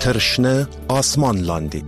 تر شنه آسمان لاندې.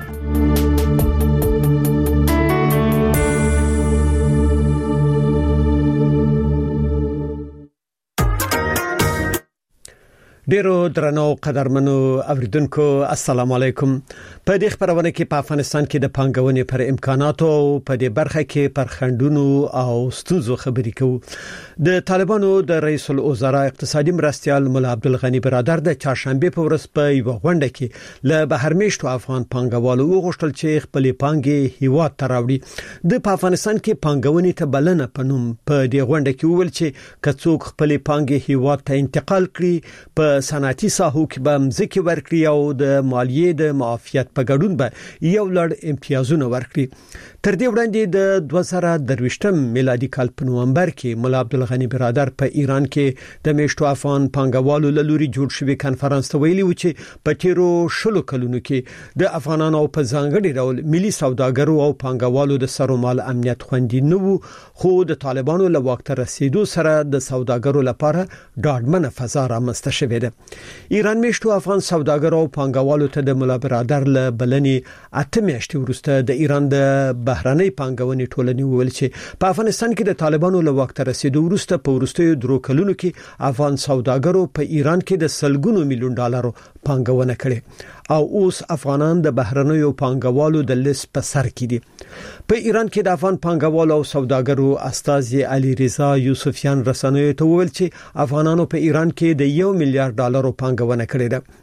ډیرو درنو قدرمنو اوریدونکو السلام علیکم. په دې خبرونه کې په افغانستان کې د پانګونې پر امکاناتو او په دې برخه کې پر خندونو او ستونزو خبرې کوو. د طالبانو د رئیس الوزرا اقتصادي مرستيال مولا عبدالغنی برادر د چهارشنبه په ورځ په یو غونډه کې له بهرمېشتو افغان پانګوالو وغوښتل چې خپل پانګې هیواد ته راوړي. د افغانستان کې پانګونې ته بلنه پنوم په دې غونډه کې وویل چې کڅوک خپل پانګې هیواد ته انتقال کړي په صنعتي ساحو کې به مزکه ورکړي او د مالیې د معافیت په ګډون به یو لړ امتیازونه ورکړي. تر دې وړاندې د 2023 میلادي کال په نومبر کې مولا عبدالغنی برادر په ایران کې د میشتو افغان پانګوالو له لوري جوړ شوی کانفرنس ته ویلي و چې په تیرو شلو کلونو کې د افغانانو په ځانګړي ډول ملي سوداګرو او پانګوالو د سرومال امنیت خوندي نه وو، خو د طالبانو له واک ته رسیدو سره د سوداګرو لپاره ډاډمنه فضا رامنځته شوې ده. ایران میشتو افغان سوداګرو او پانګوالو ته د مولا برادر له بلنې 8 میاشتې وروسته د ایران د بهرنۍ پانګونې ټولنې وویل چې په افغانستان کې د طالبانو له واک ته رسیدو وروسته په وروستیو درو کلونو کې افغان سوداګرو په ایران کې د سلګونو میلیون ډالرو پانګونه کړې او اوس افغانان د بهرنیو پانګوالو د لیست په سر کې دي. په ایران کې د افغان پانګوالو او سوداګرو استاذ علي رضا یوسفیان رسنیو ته وویل چې افغانانو په ایران کې د 1 میلیارډ ډالرو پانګونه کړې ده.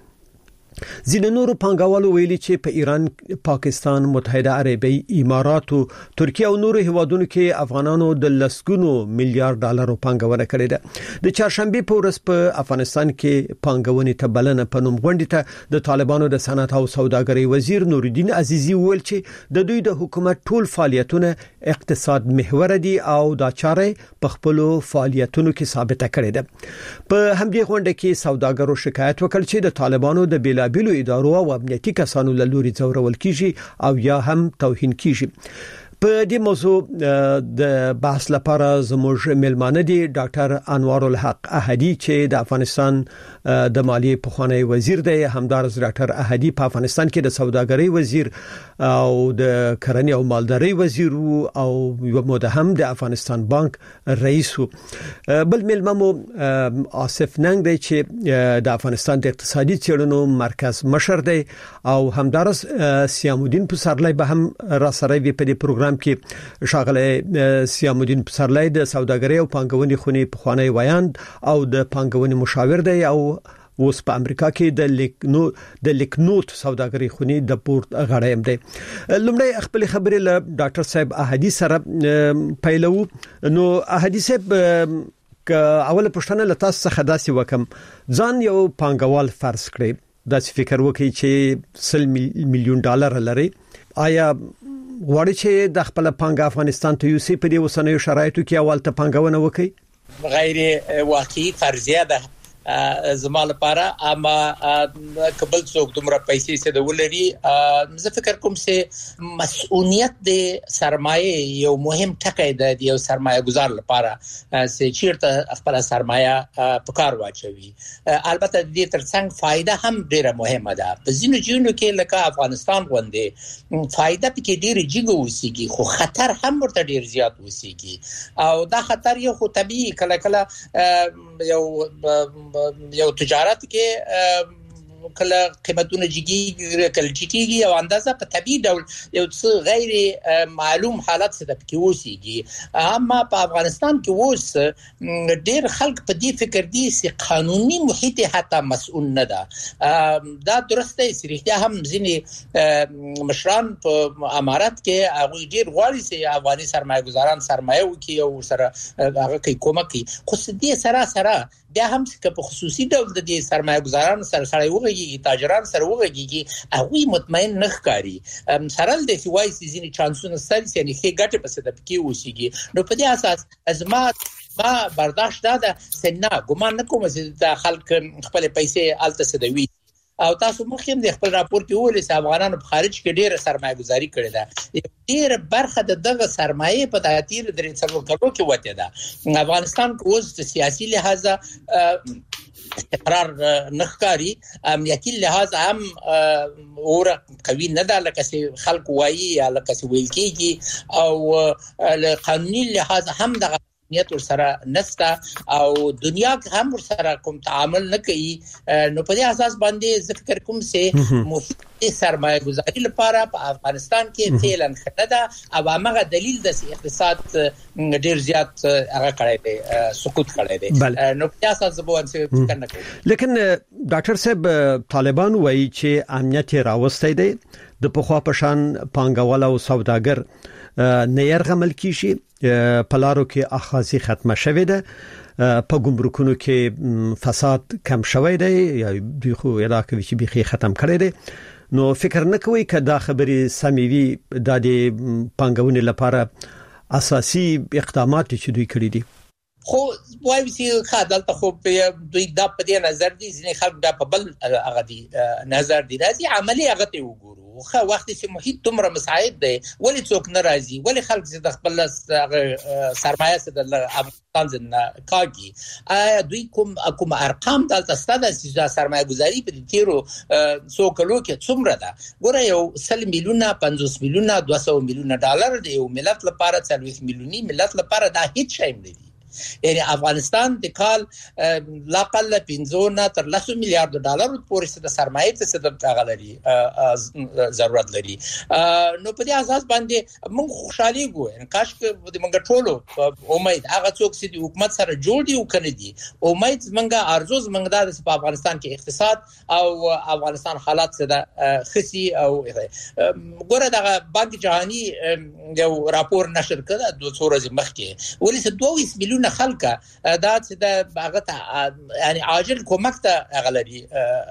ځینې نورو پانګوالو ویلي چې په ایران، پاکستان، متحده عربی امارات او ترکیه او نورو هیوادونو کې افغانانو د لسګونو میلیارډ ډالرو پانګونه کړې ده. د چهارشنبه په ورځ په افغانستان کې پانګونې ته بلنه په نوم غونډه ته د طالبانو د صنعت او سوداګرۍ وزیر نورالدین عزیزی وویل چې د دوی د حکومت ټول فعالیتونه اقتصاد محور دي او دا چاره په خپل فعالیتونو کې ثابته کړې ده. په همدې غونډه کې سوداګرو شکایت وکړ چې د طالبانو د بیلابیلو ادارو او امنیتي کسانو له لوري ځورول کیږي او یا هم توهین کیږي. په دې موضوع د بحث لپاره زموږ ملمانه دي ډاکټر انوار الحق احدی چې د افغانستان د مالیې پخوانی وزیر دی، همدارس ډاکټر احدی په افغانستان کې د سوداګرۍ وزیر او د کرنې او مالدارۍ وزیر او یو موده هم د افغانستان بانک رئیس و. بل ملممو آصف ننګ دی چې د افغانستان د اقتصادي څېړنو مرکز مشر دی او همدارس سیام الدین پسرلی به هم را سره وي په دې پروګرام کې. شاغله سیام الدین پسرلی د سوداګرۍ او پانګونې خونې پخوانی ویاند او د پانګونې مشاور دی او اوس په امریکا کې د لیکنوت سوداګرۍ خونې د پورت غړیم دی. لومړی خپل خبرې له ډاکټر صاحب احدی سره پیلو. نو احدی صاحب اوله پښتنه لته څخه داسې وکم، ځان یو پانګوال فرض کړئ، داسې فکر وکړئ چې 100 میلیون ډالر لري، آیا غواړي چې د خپل پانګه افغانستان ته یوسي په دې وسنیو شرایطو کې اول ته پانګونه وکړي؟ غیر واقعي فرضیه ده زما لپاره، اما قبل څوک دومره پیسې څه د ولري. زه فکر کوم چې مسؤلیت د سرمایه یو مهم ټکی دی د یو سرمایه گزار لپاره چې چیرته خپل سرمایه په کار واچوي. البته د دې ترڅنګ فائدہ هم ډیره مهمه ده. په ځینو ځایونو کې لکه افغانستان غوندې فائدہ پکې ډیره جګه وسیږي، خو خطر هم ورته ډیر زیات وسیږي او دا خطر یو خو طبيعي کله کله یو تجارت کې کله قیمتونه جګیږي، کله ټیټیږي او اندازه په طبيعي ډول یو څه غیر معلوم حالت څه د پکې وسیږي. اما په افغانستان کې اوس ډیر خلک په دې فکر دي چې قانوني محیط حتی مسؤل نه ده. دا درسته سریحته هم ځینې مشران په امارات کې هغه ډیر غواړي چې افغاني سرمایه گزاران سرمایه وکړي او سره هغه کوي کومک کوي، خو دې سره بیا هم چې په خصوصي ډول د دې سرمایه گزاران سره وغږیږي، تاجران سره وغږیږي، هغه مطمئن نه ښکاري. سره د سوای سيزني چانسونه سره یعنی ښه ګټه پسې د پکې وشيږي. نو په دې اساس ازما برداشت ده سنه ګمان نه کوم چې د خلک خپل پیسې الته سدوي. او تاسو مخکې د خپل راپور کې ویل چې افغانانو په خارج کې ډیره سرمایه گزاري کړې ده، ډیره برخه دغه سرمایه په تاتیر درې څلور کلو کې وته ده. افغانستان اوس د سیاسي لحاظه استقرار نخکاری امنیتي لحاظ هم اور قوي نه ده لکه چې خلک وایي یا لکه چې ویل کېږي او قانوني لحاظ هم د نیت سره نستا او دنیا هم سره کوم تعامل نه کوي نو په دې اساس باندې ذکر کوم چې سرمایه گذاری لپاره په افغانستان کې فعلا خنده او هغه دلیل د اقتصاد ډیر زیات هغه کړی دی سقوط کړی دی نو په اساس زبون څه فکر نه کوي لیکن ډاکټر صاحب طالبان وایي چې امنیت راوستي دی د پخوا پشان پانګوال او سوداګر نه يرغمل کیږي په لارو کې اخاذي ختمه شوې ده په ګمرکونو کې فساد کم شوی دی یا بيخو علاقه چې بيخي ختم کړی دی نو فکر نه کوي کدا خبري سموي د پنګونې لپاره اساسي اقدامات چې دوی کړی دي خو وایي چې خدالته خو دوی د په دې نظر دي ځینې خلک د په بل هغه دي نظر دي راځي عملی هغه ته وګورو خو وخت چې محیط دومره مساعد دی ولی څوک ناراضي ولی خلک چې د خپل سرمایه سره د افغانستان څخه کاږي دوی کوم ارقام دلته ستاسو چې سرمایه گذاری په تیرو څو کلو کې څومره ده ګوره یو 100 میلیونه 50 میلیونه 200 میلیونه ډالر دی یو ملت لپاره 40 میلیونی ملت لپاره دا هیڅ شی نه دی یعنی افغانستان د کال لاقل 15 تر 10 میلیارډ ډالر پورې د سرمایې څخه د غلري ضرورت لري نو په دې اساس باندې موږ خوشحالي ګو کاش کې د موږ ټولو امید هغه څوک چې د حکومت سره جوړ دي او کنه دي امید موږ ارزوز موږ د افغانستان کې اقتصاد او افغانستان حالات څخه خسي او ګوره د بانک جهاني یو راپور نشر کړ د 2 ورځې مخکې ولې 22 میلیون خلک دا چې د هغه یعنی عاجل کومک ته غلري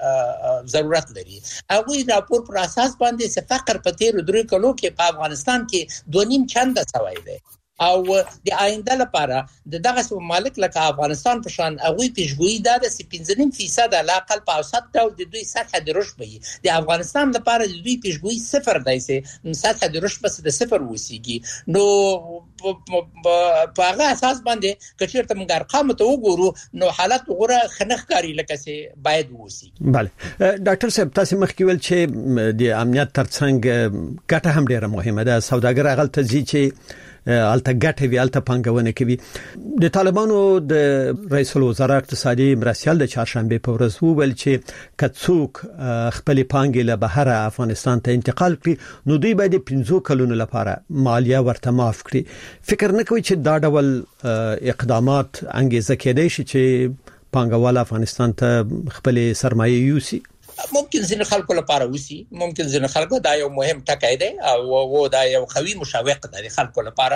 ضرورت لري هغه راپور پر اساس باندې فقر په تیر 3 کلو کې په افغانستان کې 2.5 چنده سوای دی او د آینده لپاره دغه ممالک لکه افغانستان په شان هغه پیشګویی ده چې 15% علاقل په اوسط ډول د دوی سطح د رشد وي د افغانستان لپاره د دوی پیشګویی 0 دی چې سطح د رشد بس د 0 وسیږي نو په هغه اساس باندې کچیرته موږ ارقام ته وګورو نو حالت غوړه خنخکاری لکه چې باید وسی bale ډاکټر صاحب تاسو مخکې ویل چې د امنیت ترڅنګ ګټه هم ډیره مهمه ده سوداګر هغه ته ځي چې الته ګټه وی الته پنګونه کوي د طالبانو د رئیس الوزرا اقتصادي مرسیال د چهارشنبه په ورځ وویل چې کڅوک خپل پانګې له بهر افغانستان ته انتقال کړي نو دوی باید 15 کلونو لپاره مالیه ورته معاف کړي فکر نه کوي چې دا ډول اقدامات انګیزه کېدای شي چې پانګوال افغانستان ته خپل سرمایه یوسي ممکن ځینې خلکو لپاره وسی ممکن ځینې خلکو دا یو مهم ټکی دی او دا یو قوي مشوق دی خلکو لپاره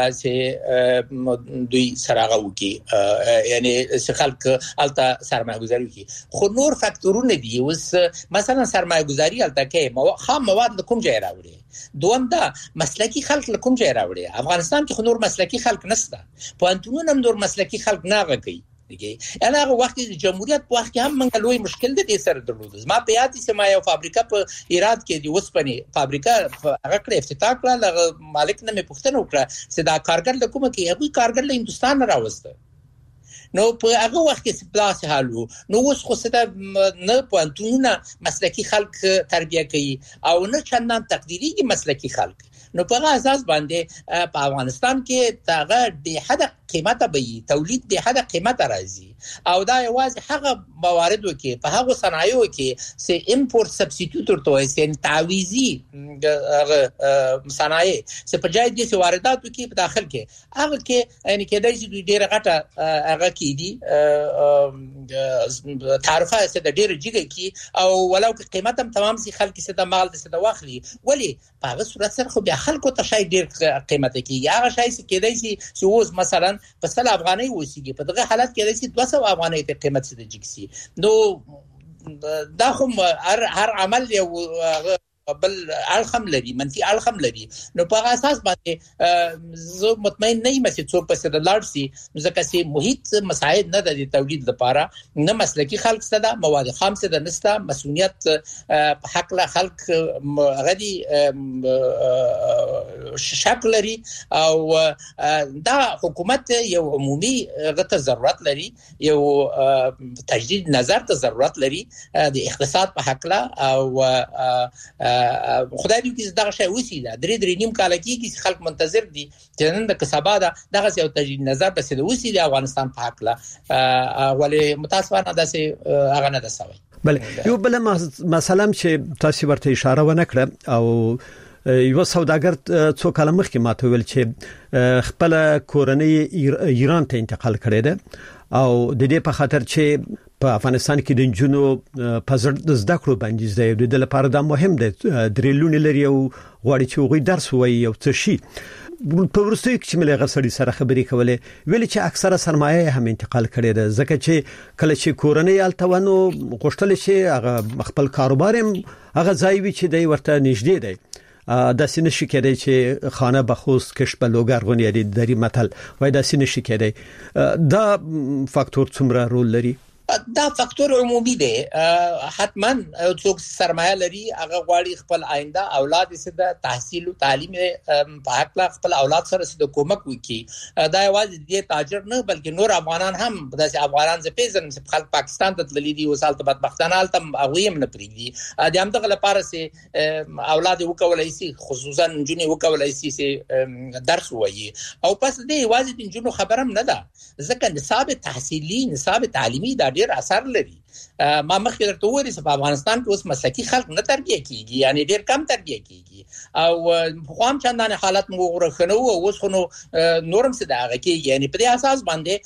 چې دوی سره وکي یعنی چې خلک الته سرمایه گذاري وکي خو نور فاکتورونه دي اوس مثلا سرمایه گذاري الته کې خام مواد کوم ځای راوړي دوم دا مسلکی خلک کوم ځای راوړي افغانستان کې نور مسلکی خلک نشته پوهنتونونه هم نور مسلکی خلک نه غږی یعنی هغه وخت د جمهوریت په وخت کې هم موږ لوی مشکل د دې سره درلود ما په یاد چې ما یو فابریکه په ایراد کې د وسپنې فابریکه هغه کړې افتتاح کړه مالک نه مې پوښتنه وکړه چې دا کارګر له کومه کې هغه کارګر له هندستان راوسته نو په هغه وخت کې پلاس حالو نو اوس خو څه نه پوهنتونونه مسلکی خلک تربیه کوي او نه چندان تقدیری مسلکی خلک نو په هغه اساس باندې په افغانستان کې تاغه د حد قیمته به تولید د حد قیمته راځي او دا یوازې هغه مواردو کې په هغه صنایعو کې چې امپورټ سبستیټیوټ ورته وایي چې تعویضي صنایع چې په ځای د وارداتو کې په داخل کې هغه کې یعنی کې د دې ډیره غټه هغه کې دي تعرفه چې د ډیره جګه کې او ولو کې قیمت هم تمام سي خلک چې د مال د واخلي ولی په هغه صورت سره خو بیا خلکو ته شای ډیر قیمت کې هغه شای چې اوس مثلا په 100 افغانۍ وسیږي په دغه حالت کې د 200 افغانۍ ته قیمت څه د جګسي نو دا هم هر عمل یو بل الخم لري منفي الخم لري نو په اساس باندې زه مطمئن نه یم چې څوک په د لارسي ځکه چې محیط مساعد نه د تولید لپاره نه مسلکی خلک ستدا مواد خام ستدا نستا مسؤلیت په حق له خلک غدي شکل لري او دا حکومت یو عمومي غته ضرورت لري یو تجدید نظر ته ضرورت لري د اقتصاد په حق لا او خدای دې چې دا شی وسی دا درې نیم کال کې خلک منتظر دي چې نن د کسبا دغه یو تجدید نظر به سده وسی د افغانستان په حق لا ولې متاسفانه داسې هغه نه ده سوی. بل یو بل مثلا چې تاسو ورته اشاره ونکړه او یو سوداګر څو کال مخکې ماته ویل چې خپل کورنۍ ایران ته انتقال کړی ده او د دې په خاطر چې په افغانستان کې د جنونو په زده کړو باندې زده د لپاره دا مهم ده درېلونه لري او غواړي چې وګړي درس وایي او څه شي په ورستۍ کې چې ملي غسړي سره خبرې کولې ویل چې اکثره سرمایه هم انتقال کړي ده ځکه چې کله چې کورنۍ التوانو غوښتل شي هغه خپل کاروبار هم هغه ځای وي چې دی ورته نږدې دی د سینې شي کېدای چې خانه بخوس کش په لوګر غونې دي دری متل وای د سینې شي کېدای دا فاکتور څومره رول لري؟ دا فاکتور عمومي دی حتما څوک سرمایه لري هغه غواړي خپل آینده اولاد یې د تحصیل او تعلیم په حق لا خپل اولاد سره د کومک وکړي دا یوازې د تاجر نه بلکې نور افغانان هم د افغانان ز پیژن چې خلک پاکستان ته تللي دي او سالته بدبختانه حالت هغه هم نه پریږدي د همدغه لپاره سي اولاد وکولای شي خصوصا جنې وکولای شي درس وایي او پس دې یوازې د جنونو خبرم نه ده ځکه نصاب تحصیلي نصاب تعلیمي دا ډیر اثر لري. ما مخکې درته وویل چې په افغانستان کې اوس مسلکي خلک نه تربیه کیږي یعنی ډیر کم تربیه کیږي او خو هم چندان حالت مو غوښنه او اوس خو نورم څه دغه کیږي یعنی په دې اساس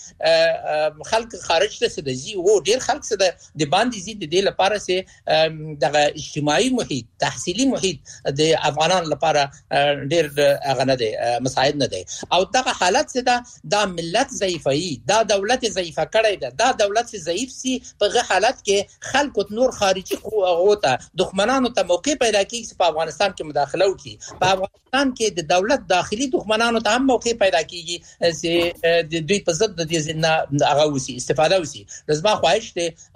باندې خلک خارج ته سدي او ډیر خلک څه د باندې زی د دې لپاره چې دغه اجتماعي محیط تحصیلي محیط د افغانان لپاره ډیر هغه نه دی مساعد نه دی او دغه حالت څه دا ملت ضعیفي دا دولت ضعیفه کړی ده دا دولت ضعیف سي په حالت کې خلکو نور خارجي قوته دښمنانو ته موقع پیدا کیږي چې په افغانستان کې مداخله وکړي په افغانستان کې د دولت داخلي دښمنانو ته هم موقع پیدا کیږي چې د دوی په ضد د دې ځنه هغه وسی استفاده وسی لازمه خواهش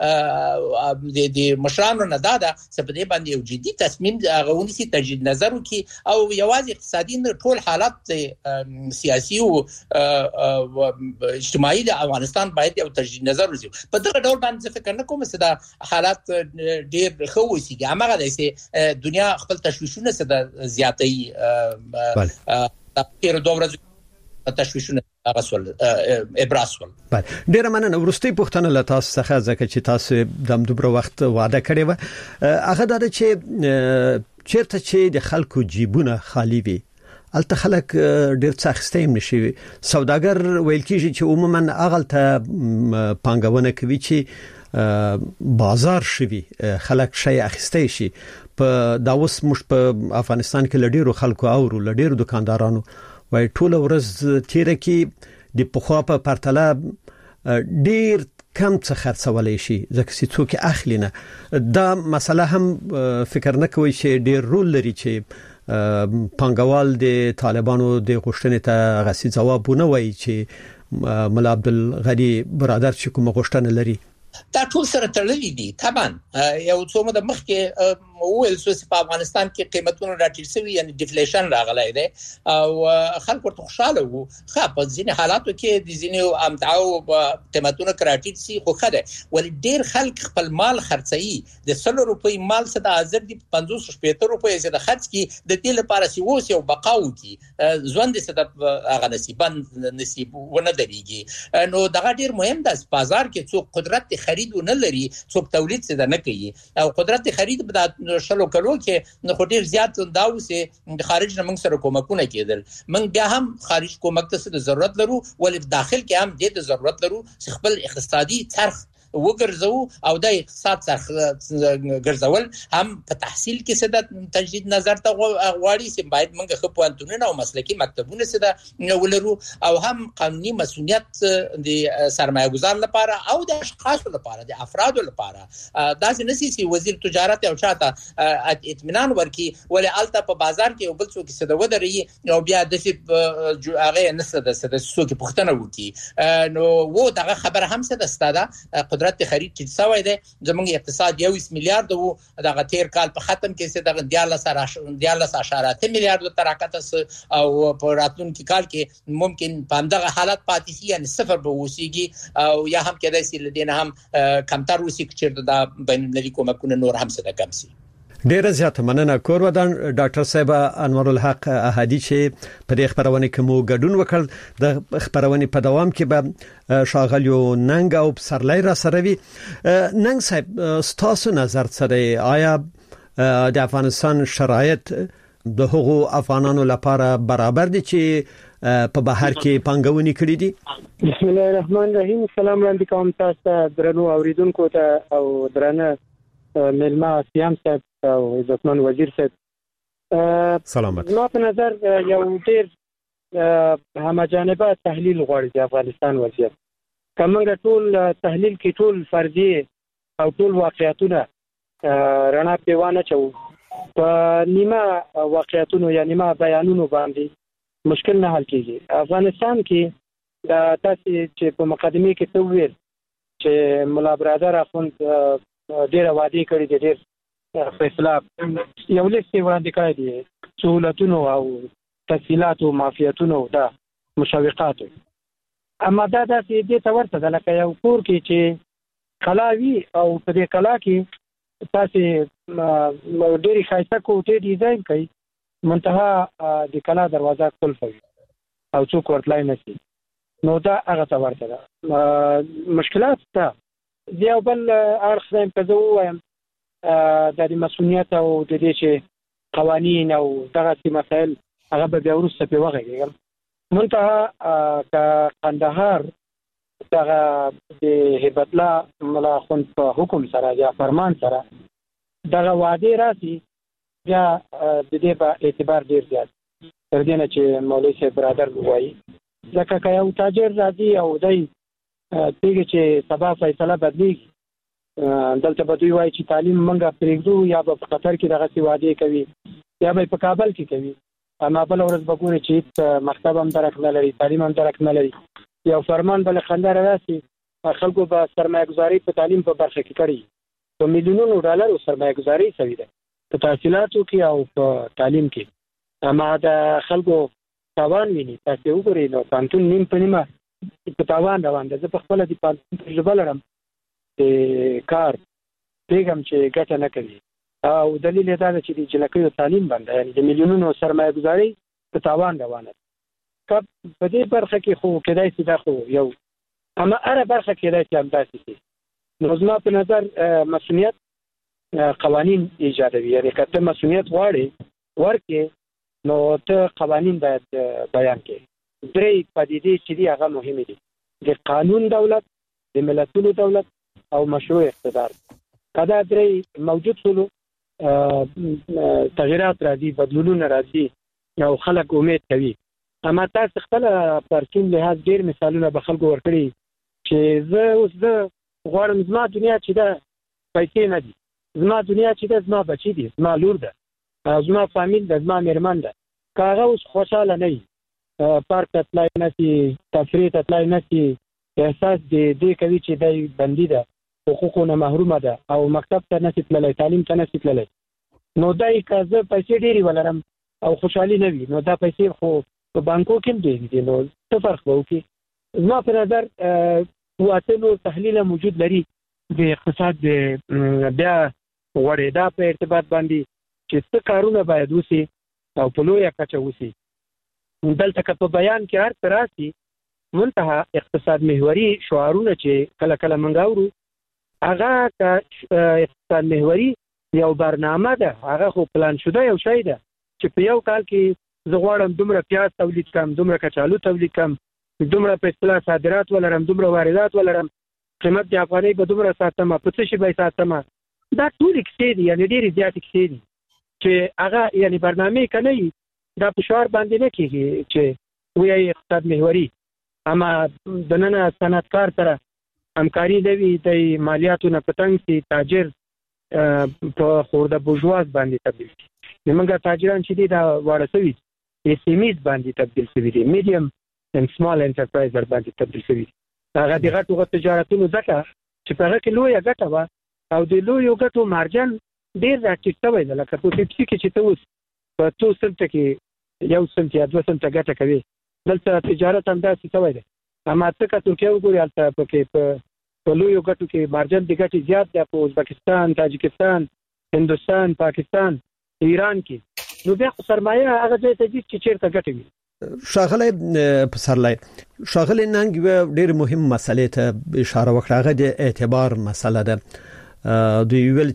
ته د مشرانو نه داده چې په دې باندې یو جدي تصمیم هغه ونیسي تجدید نظر وکړي او یوازې اقتصادي نه ټول حالات سیاسي او اجتماعي د افغانستان باید یو تجدید نظر وسی په دغه ډول باندې فکر نه کوم چې دا حالات ډیر خو وسی هغه د دنیا خپل تشویشونه څه زیاتې تیر دوه ورځې تشویشونه غسول ابراسول. ډیر مننه ورستي پښتنه له تاسو څخه ځکه چې تاسو د دومره وخت وعده کړې و هغه دا چې چیرته چې د خلکو جیبونه خالی وي الته خلک ډیر څه اخستیم نشي سوداګر ویل کیږي چې عموما اغلته پانګونه کوي چې بازار شوي خلک شي اخستې شي په داوس مش په افغانستان کې لډیرو خلکو او لډیرو دکاندارانو وای ټول ورځ تیر کې د پخوا په پرتله ډیر کم څه خرڅولای شي ځکه چې څوک اخلي نه دا مسله هم فکر نه کوي چې ډیر رول لري چې پنګوال د طالبانو د غوښتنې ته غسی ځوابونه وایي چې ملا عبدالغنی برادر چې کوم غوښتنه لري دا ټول سره تړلي دي طبعا یو څو مده مخکې وویل چې په افغانستان کې قیمتونه راټیټ شوي یعنی ډیفلیشن راغلی دی او خلک ورته خوشاله وو خو په ځینې حالاتو کې د ځینې امتعاو قیمتونه راټیټ شي خو خده ول ډیر خلک خپل مال خرڅي د 100 روپۍ مال څخه د حاضر دي 560 روپۍ څخه خرڅ کی د دې لپاره سی ووس یو بقاو کی ژوند څخه هغه نصیبن نصیب ونه دريږي نو دا ډیر مهم ده بازار کې څوک قدرت خرید نه لري څوک تولید څه نه کوي او قدرت خرید به شلو کلو کې نو ډیر زیات داوسه خارج نه موږ سره کومکونه کېدل موږ بیا هم خارج کومک ته ضرورت لرو ولې داخل کې هم دې ضرورت لرو چې خپل اقتصادي طرح وګرځو او د اقتصاد څخه ګرځول هم په تحصیل کې څه تجدید نظر ته غواړي چې باید موږ خپل پوهنتونونه او مسلکي مکتبونه څه ولرو او هم قانوني مسؤلیت د سرمایه گذار لپاره او د اشخاص لپاره د افراد لپاره دا څه چې وزیر تجارت او چاته اطمینان ورکي ولې الته په بازار کې بل څوک څه ودرې او بیا د هغه نسده څه څوک پښتنه وکي نو وو دا خبره هم څه ده ستاده قدرت خرید چې سوي دی زموږ اقتصاد 1 میلیارډ وو دغه تیر کال په ختم کې څه دغه 14.8 میلیارډ ترکته او په راتلونکي کال کې ممکن په همدغه حالت پاتې شي یعنی صفر به وسیږي او یا هم کېدای شي لدین هم کمتر وسی چې د بین المللي کومکونه نور هم څه کم شي. ډیره زیاته مننه کور ودان ډاکټر صاحب انور الحق احادی چې په دې خبرونه کې مو ګډون وکړ د خبرونه په دوام کې به شاغلیو ننګ او سرلای را سره وي. ننګ صاحب ستاسو نظر سره آیا د افغانستان شرایط د هغو افغانانو لپاره برابر دي چې په بهر کې پنګونی کړی دي؟ بسم الله الرحمن الرحیم. سلام وړاندې کوم تاسو ته درنو اوریدونکو ته او درنه ملما سیام صاحب او عزتمن وزیر صاحب. سلامت. ما په نظر یو ډیر همجانبه تحلیل غواړي د افغانستان وضعیت. کومه ټول تحلیل کې ټول فرضي او ټول واقعیتونه رڼا پیوانه چو په نیمه واقعیتونو یا نیمه بیانونو باندې مشکل نه حل کیږي. افغانستان کې د تاسو چې په مقدمه کې څه ویل چې مولا برادر اخوند ډیر وادي کړی دي ډیر فیصله یو لیست وړاندې کړی دي سہولتونو او تفصيلات او معافیتونو د مشوقات. اما دا د دې تورته د لکه یو کور کې چې کلاوي او په دې کلا کې تاسو ډېری خاصه کوټې ډیزاین کړئ منتها د کلا دروازه قلفوي او څوک ورتلای نشي نو دا هغه تورته ده. مشکلات ته یو بل اړخ زم په زو وایم د مسؤلیت او د دې چې قوانین او دغه مسائل هغه به ورسته په وغږیږي. منتها ک قندهار دغه د هیبت الله مولا خون په حکم سره یا فرمان سره دغه وعده راځي یا د دې په اعتبار ډیر زیات تر دې نه چې مولوی صاحب برادر وایي ځکه که یو تاجر راځي او دای پیږي چې سبا فیصله بدلیږي دلته به دوی وایي چې تعلیم منګه پرېږدو یا په قطر کې دغه وعده کوي یا به په کابل کې کوي اما بل ورځ به ګوري چې مکتب هم درک نه لري تعلیم هم درک نه لري یو فرمان بل خندره راسي خلکو به سرمایه‌گذاري په تعلیم په برخه کې کړي په میلیونونو ډالر سرمایه‌گذاري شوی ده په تحصیلاتو کې او په تعلیم کې اما د خلکو تاوان ویني. تاسو وګورئ نو پانتون نیم په نیمه په تاوان روان ده. زه په خپل د پانتون تجربه لرم کار پیغام چې ګټه نه کوي او دلیل دا ده چې د جلکیو تعلیم باندې یعنی د میلیونونو سرمایه‌گذاري په تاوان روانه ده. په دې برخه کې خو کېدای شي دا خو یو اما اره برخه کېدای شي هم داسې شي. نو زما په نظر مسؤلیت قوانین ایجادوي یعنی کله مسؤلیت غواړي ورکه نو ته قوانین باید بیان کړي. درې پدیدې چې دی هغه مهمه دي د قانون دولت د ملتونو دولت او مشروع اقتدار. کدا درې موجود شول تغیرات راځي بدلونونه راځي او خلک امید کوي. اما تاسو خپل پرچون لحاظ ډیر مثالونه به خلکو ورکړي چې زه غواړم زما دنیا چې دا پیسې نه دي زما دنیا چې دا زما بچی دي زما لور ده زما فامیل ده زما میرمن ده کاغه اوس خوشاله نه وي پارک تطلای نسی تفریح تطلای نسی احساس دې کوي چې دای بندي ده حقوقونه محرومه ده او مکتب ته نسی تللی تعلیم ته نسی تللی نو دای کزه پیسې ډېری ولرم او خوشحالي نه وي نو دا پیسې خو په بانکو کې دي نو څه فرق به وکړي. زما په نظر واټنو تحلیل موجود لري د اقتصاد بیا غوړېدا په ارتباط باندې چې څه کارونه باید وشي او په لویه کچه وشي. دلته که په بیان کې هر څه راسي منتها اقتصاد محوري شعارونه چې کله کله موږ اورو هغه اقتصاد محوري یو برنامه ده هغه خو پلان شوه یو شی ده چې په یو کال کې زه غواړم دومره پیاز تولید کم دومره کچالو تولید کم دومره په اصطلاح صادرات ولرم دومره واردات ولرم قیمت د افغانۍ به دومره ساتم په څه شي به ساتم. دا ټول کیسې دي یعنی ډېرې زیاتې کیسې دي چې هغه یعنی برنامه کني دا په شعار باندې نه کیږي چې وایي اقتصاد محوري اما د نن صنعتکار سره همکاري دی د مالیاتو نه پتنګ سي تاجر په خورده بورژواز باندې تبدیل شي. موږ تاجران چې دي دا وړسوي SMEs باندې تبدیل شوي دي میډیم and small enterprise باندې تبدیل شوي هغه د غټو تجارتونو ځکه چې په هغه کې لوی ګټه و او د لوی ګټو مارجن ډیر راټیټ شوی دی. لکه په پیپسي کې چې ته اوس په 2 سنت کې 1 سنت یا 2 سنت ګټه کوي، دلته تجارت هم داسې شوی دی. اما ته که ترکیه وګورې هلته پکې په لویو ګټو کې مارجن د ګټې زیات دی، په ازبکستان، تاجکستان، هندوستان، پاکستان، ایران کې. نو بیا خو سرمایه هغه ځای ته ځي چې چیرته ګټه وي. شاغله پسرلای شاغله نن ډېر مهم مسلې ته اشاره وکړه، هغه د اعتبار مسله ده. دوی ویل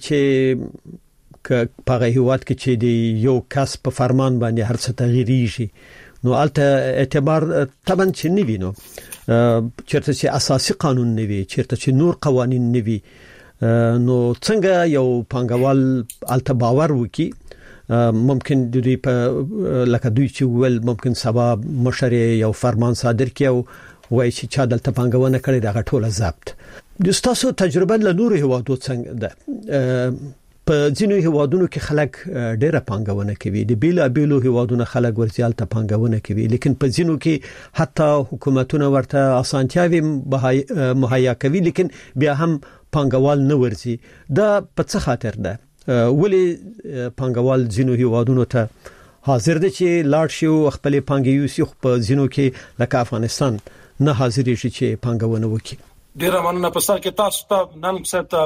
چې په هیواد کې چې د یو کس په فرمان باندې هر څه تغییریږي، نو البته اعتبار طبعا چې نیوي، نو چیرته چې اساسي قانون نیوي، چیرته چې نور قوانين نیوي، نو څنګه یو پانګوال البته باور وکي. ممکن د دوی په لکه دوی چې ول ممکن سبا مشر یو فرمان صادر کړي او وایي چې چا دلته پانګونه کړې دا ټوله ضبط. د تاسو تجربه له نور هیوادو څنګه ده؟ په ځینو هیوادونو کې خلک ډېره پانګونه کوي، د بیلو هیوادونو خلک ورزيال ته پانګونه کوي، لیکن په ځینو کې حتی حکومتونه ورته اسانتیاوي مهیا کوي، لیکن بیا هم پانګوال نه ورزي. دا په څه خاطر ده؟ ولی پانګوال ځینو هیوادونو ته حاضر دي چې لاړ شي او خپل پانګي یوسي، خو په ځینو کې لکه افغانستان نه حاضر شي چې پانګونه وکړي. ډیر مننه. په سر کې تاسو ته نن څه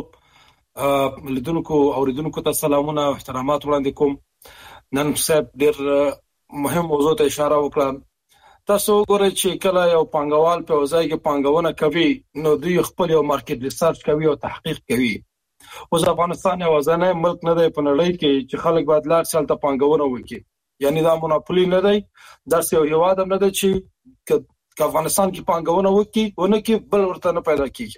ټولو لیدونکو او اوریدونکو ته سلامونه او احترامات وړاندې کوم. نن څه ډیر مهم موضوع ته اشاره وکړه. تاسو وګورئ چې کله یو پانګوال په ځای کې پانګونه کوي، نو دوی خپل یو مارکیټ ریسرچ کوي او تحقیق کوي. اوس افغانستان یو ځانه ملک نه دی په نړۍ کې چې خلک باید لاړ شي ته پانګونه وکړي، یعنی دا مونوپولي نه دی. درس یو هیواد هم نه دی چې افغانستان کې پانګونه وکړي ونه کې بل ورته نه پیدا کیږي.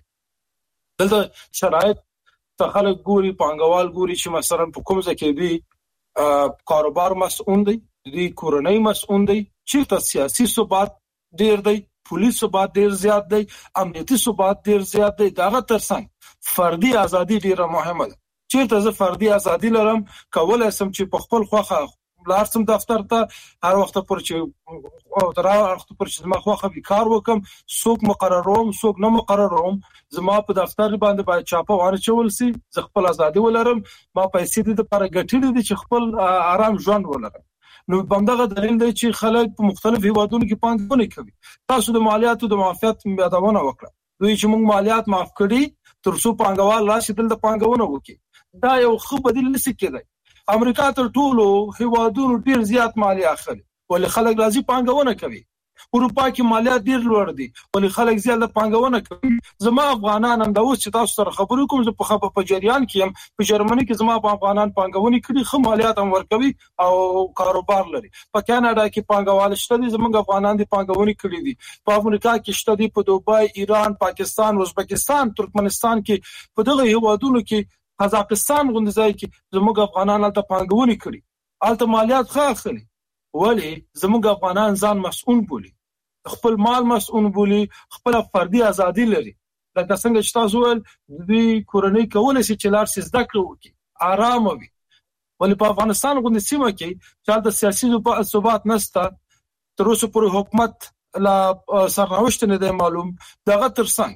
دلته شرایط ته خلک ګوري، پانګوال ګوري چې مثلا په کوم ځای کې دی کاروبار مسؤل دی، دی کورنۍ مسؤل دی، چې سیاسي ثبات ډیر دی، پولیس ثبات ډیر زیات دی، امنیتي ثبات ډیر زیات دی. داغه ترڅنګ فردي ازادي ډیره مهمه ده. چیرته زه فردي ازادي لرم، کولای سم چې په خپل خوخه لار سم دفتر ته هر وخت پر چې او تر هر وخت پر چې ما خوخه به کار وکم، څوک مقرروم څوک نه مقرروم، زما په دفتر باندې باید چاپه ورچول سي، زه خپل ازادي ولرم، ما پیسې د لپاره ګټلې دي چې خپل آرام ژوند ولرم. نو بمدغه دلیل دی چې خلک په مختلف هیوادونو کې پانګونه کوي. تاسو د مالیاتو د معافیت یادونه وکړه، دوی چې موږ مالیات معاف کړي ترڅو پانګوال راشي دلته پانګونه وکړي. دا یو ښه بدیل نشي کېدای. امریکا تر ټولو هیوادونو ډیر زیات مالیه اخلي، ولې خلک راځي پانګونه کوي. اروپا کې مالیات ډیر لوړ دي، ولې خلک زیاته پانګونه کوي. زما افغانان هم دا اوس چې تاسو سره خبرې کوم، زه په جریان کې هم په جرمني کې زما افغانان پانګونه کړي، خو مالیات هم ورکوي او کاروبار لري. په کاناډا کې پانګوال شته دي، زموږ افغانان دي پانګونه کړي دي. په امریکا کې شته دي، په دوبای، ایران، پاکستان، ازبکستان، ترکمنستان کې، په دغه هیوادونو کې، قزاقستان غوندځای کې زموږ افغانان ته پانګونه کړي، البته مالیات ښه اخلي. ولی زموږ افغانان ځان مسؤل بولي، خپل مال مسؤل بولي، خپل فردي ازادي لري. لکه څنګه چې تاسو ول دوی کورنۍ کولای شي چې لار زده کړو وکړي، آرام وي. ولی په افغانستان غوندې سیمه کې چې د سیاسي ثبات نشته، تر اوسه پورې حکومت لا سرنوشت نه دی معلوم. دغه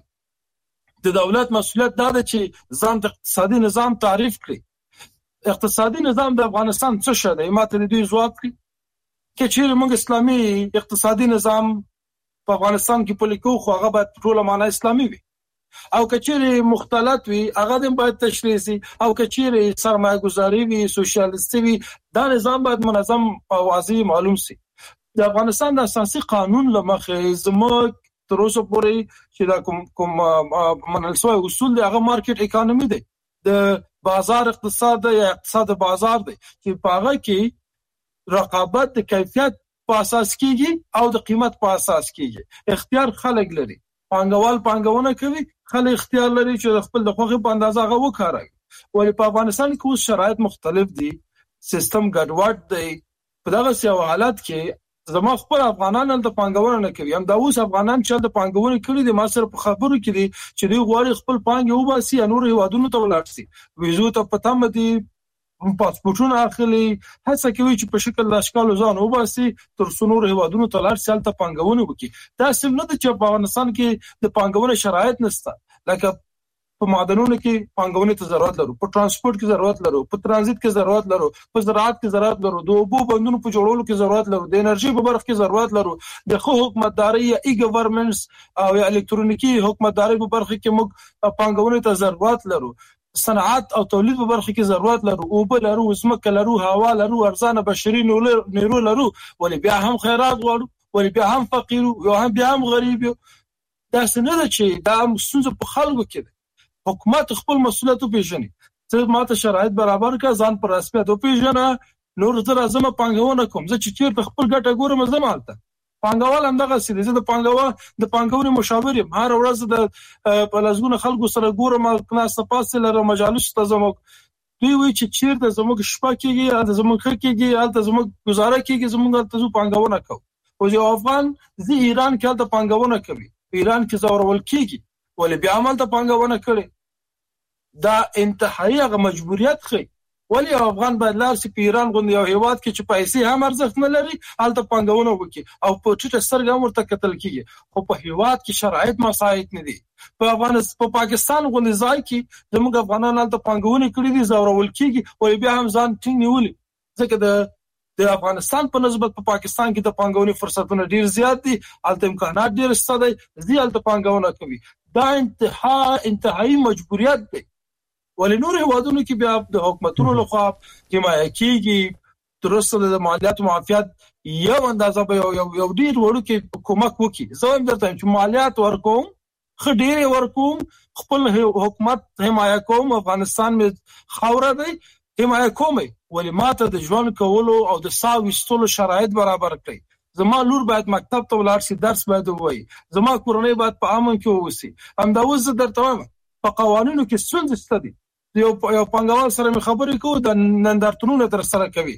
ترڅنګ د دولت مسؤلیت دا ده چې ځان د اقتصادي نظام تعریف کړي. اقتصادي نظام د افغانستان څه شی دی؟ ماته دوی ځواب کړي چې چیرې موږ اسلامي اقتصادي نظام په افغانستان کې پلیکو، خو هغه باید ټول معنا اسلامي وي، او کچېرې مختلط وي هغه هم باید تشریح شي، او کچېرې سرمایه گذاري وي، سوشلیستي وي، دا نظام باید منظم او واضح معلوم شي. د افغانستان د اساسي قانون لمخې زموږ تر اوسه پورې چې دا کوم منل شوی اصول دی هغه مارکیټ اکانومي دی، د بازار اقتصاد دی یا اقتصاد بازار دی، چې په هغه کې رقابت د کیفیت په اساس کیږي او د قیمت په اساس کیږي. اختیار خلک لري، پانګوال پانګونه کوي، خلک اختیار لري چې خپل د خوخي په اندازه هغه وکړي. ولی په افغانستان کې اوس شرایط مختلف دي، سیستم ګډوډ دی. په دغه سیاو حالت کې زما خپل افغانان د پانګونه نه کوي، هم دا اوس افغانان چې د پانګونه کړي دي ما سره په خبرو کې دي چې دوی غواړي خپل پانګه وباسي، نور هیوادونو ته ولاړ شي، ویزو ته پتم دي، پاسپورتونه اخلي، هڅه کوي چې په شکل د اشکال ځان وباسي تر څو نور هیوادونو ته لاړ شي ته پانګونه وکړي. دا سم نه ده چې په افغانستان کې د پانګونه شرایط نشته. لکه په معدنونو کې پانګونې ته ضرورت لرو، په ترانسپورت کې ضرورت لرو، په ترانزیت کې ضرورت لرو، په زراعت کې ضرورت لرو، د اوبو بندونو په جوړولو کې ضرورت لرو، د انرژي په برخه کې ضرورت لرو، د خو حکومتداري یا ای ګورنمنس او یا الکترونیکي حکومتداري په برخه کې موږ پانګونې ته ضرورت لرو، صنعت او تولید په برخه کې ضرورت لرو، اوبه لرو، ځمکه لرو، هوا لرو، ارزانه بشري نیرو لرو، ولې بیا هم خیرات غواړو، ولې بیا هم فقیر یو هم بیا هم غریب یو. دا څنګه ده چې دا څنګه په خلکو کې ده؟ حکومت خپل مسؤلیت پیژني، چې ماته شرایط برابر کړه، ځان پر رسمیت پیژنه، نور تر ازمه پانګونه کوم، زه چې چیرته خپل ګټه ګورم زما حالت پانګوال هم دغه سړي، زه د پانګونې مشاور یم، هر ورځ د پلازګونه خلکو سره ګورم، کلاس پاسه لرم، مجالس ته زموږ دوی وی چې چیرته زموږ شپه کېږي، د زموږ خر کېږي، د زموږ گزاره کېږي، زموږ ته پانګونه کوو. او یو افغان د ایران کې د پانګونه کوي، ایران کې زورول کېږي، ولې بیا عمل ته پانګونه کړي؟ دا انتهایی غو مجبوریت خي. ولی افغان باید لار سي په ایران غوندي یو هیواد کې چې پیسې هم ارزښت نه لري هلته پانګونه وکړي او په ټیټه سترګه ورته کتل کیږي، خو په هیواد کې شرایط مساعد نه دي. په پاکستان غوندي ځای کې زموږ افغانان هلته پانګونه کړې دي، زورول کیږي، ولې بیا هم ځان ټینګ نیولي، ځکه د افغانستان په نسبت په پاکستان کې د پانګونې فرصتونه ډیر زیات دي، هلته امکانات ډیر شته دي، ځي هلته پانګونه کوي. دا انتهایی مجبوریت دی. ولې نور هیوادونو کې بیا د حکومتونو لخوا حمایه کیږي، درسته د مالیات معافیت یو اندازه به یو ډیر وړو کې کومک وکړي. زه هم درته چې مالیات ورکوم، خډیر ورکوم، خپل حکومت حمایه کوم، افغانستان مې خاوره دی، حمایه کوم، ولې ماته د ژوند کولو او د ساه ویستلو شرایط برابر کړي. زما لور باید مکتب ته ولاړ شي، درس باید ووایي، زما کورنۍ باید په امن کې اوسي. همدا اوس زه درته وایم په قوانینو کې ستونزې شته دي. یو پانګوال سره مې خبرې کوو، د نندارتونونه تر سره کوي،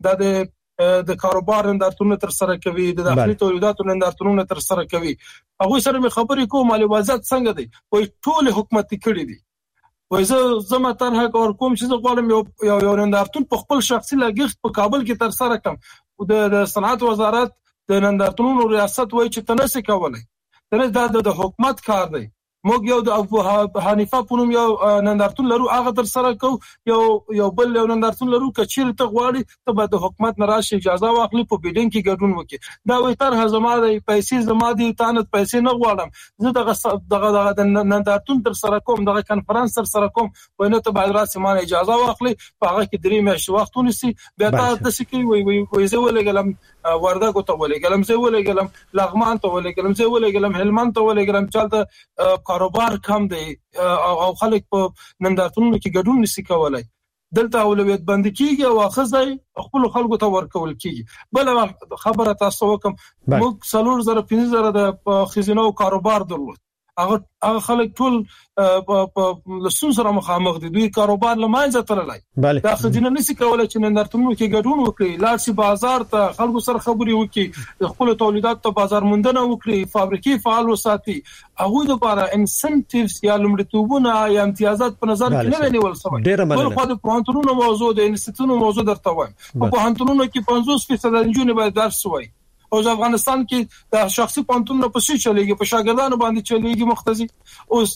د کاروبار نندارتونونه تر سره کوي، د داخلي تولیداتو نندارتونونه تر سره کوي. هغه سره مې خبرې کوم، مالی وضعیت څنګه دی؟ وای ټول حکومتي کړی دي. وای زما طرحه کار کوم چې زه غواړم یو نندارتون په خپل شخصي لګښت په کابل کې تر سره کړم. د صنعت وزارت د نندارتونونو ریاست وای چې تنسي کولای، دا د حکومت کار دی. موږ یو د ابو حنیفه په نوم یو نندارتون لرو، هغه تر سره کو، یو بل یو نندارتون لرو، کچیر ته غواړي ته به د حکومت نه راشي اجازه واخلي، په بیډینګ کې ګډون وکړي. دا وې طرح زما د پیسې زما دي، تانه پیسې نه غواړم، زه دغه نندارتون تر سره کوم، دغه کانفرنس تر سره کوم، وینه ته باید راسي ما اجازه واخلي، په هغه کې 3 میاشتې وخت ونیسي، بیا تاسو کې وي زه ولګلم وردګو ته ولګلم، زه ولګلم لغمان ته ولګلم، زه ولګلم هلمند ته ولګلم، چلته کاروبار کم دی او خلک په نندارتونونو کې ګډون نشي کولای. دلته اولویت بند کیږي او اخذ خپل خلکو ته ورکول کیږي. بل خبره تاسو وکم، موږ 4000 د خزینه او کاروبار درلود، هغه خلک ټول په لسون سره مخامخ دي، دوی کاروبار لمانځه ترلای. دا خزینه نشي کولای چې نندارتونونو کې ګډون وکړي، لاړ شي بازار ته خلکو سره خبرې وکړي، خپل تولیدات ته بازار موندنه وکړي، فابریکې فعال وساتي. هغه لپاره انسنټیوز یا لومړیتوبونه یا امتیازات په نظر کې نه نیول شوی. بل خو د پوهنتونونو موضوع د انسټیټونو موضوع درته وایم، په پوهنتونونو کې 50% نجونې باید درس وایي. او افغانستان کې د شخصي پانتونو په څیر چلیږي، په شاګردانو باندې چلیږي مختزي. اوس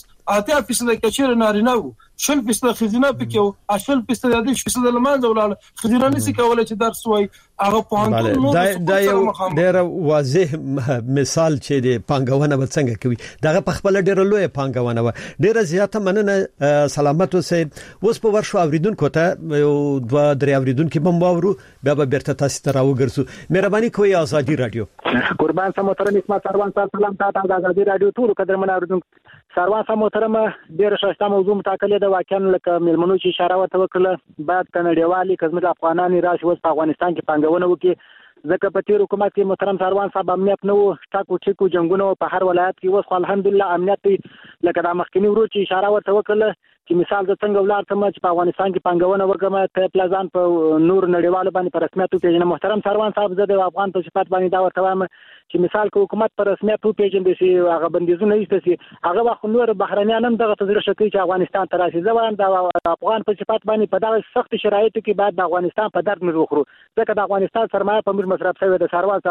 80% کچیر نارینه وو، 60% خزینه پکې وو، 80% د 10% لمانځه ولاله، خزینه نشي کولای چې درس وایي. هغه پانتون نو دا یو ډېر واضح مثال چې د پانګونه څنګه کوي، دغه په خپل ډېر لوی پانګونه و. ډېر زیاته مننه سلامت اوسئ. اوس په ورشو اوریدونکو ته یو 2-3 اوریدونکو بم باورو بیا به بیرته تاسو ته راوګرځو. مهرباني کوئ ازادي رادیو. قربان سم محترم اسمت سروان صاحب، سلام تاسو ته ازادي رادیو ټول قدرمن اوریدونکو. سروان صاحب محترم، ډېر ښه موضوع متکلې د واقعا لکه ملمنو چې اشاره ورته وکړه، باید کنړیوالي کزمت افغانانی راشي اوس په افغانستان کې پانګونه وکړي، ځکه په تیر حکومت کې محترم سروان صاحب امنیت نه وو، ټاکو جنگونه په هر ولایت کې، اوس الحمدلله امنیت دی. لکه د مخکنی ورو چې اشاره ورته وکړه چې مثال د څنګه ولار ته چې په افغانستان کې پانګونه وکړه، ته پلازان په نور نړیوالو باندې په رسمیت پیژنه. محترم سروان صاحب، زه د افغان په صفات باندې دا ورته وایم چې مثال کو حکومت پر رسمیت پیژندل شي، هغه بندیزونه ایستل شي، هغه وخت نور بهرنیان هم دغه تزریح شي چې افغانستان ته راشي. زه وایم د افغان په صفات باندې په دغه سخت شرایطو کې باید د افغانستان په درد مې وخورو، ځکه د افغانستان سرمایه په موږ مصرف شوی د سروان صاحب.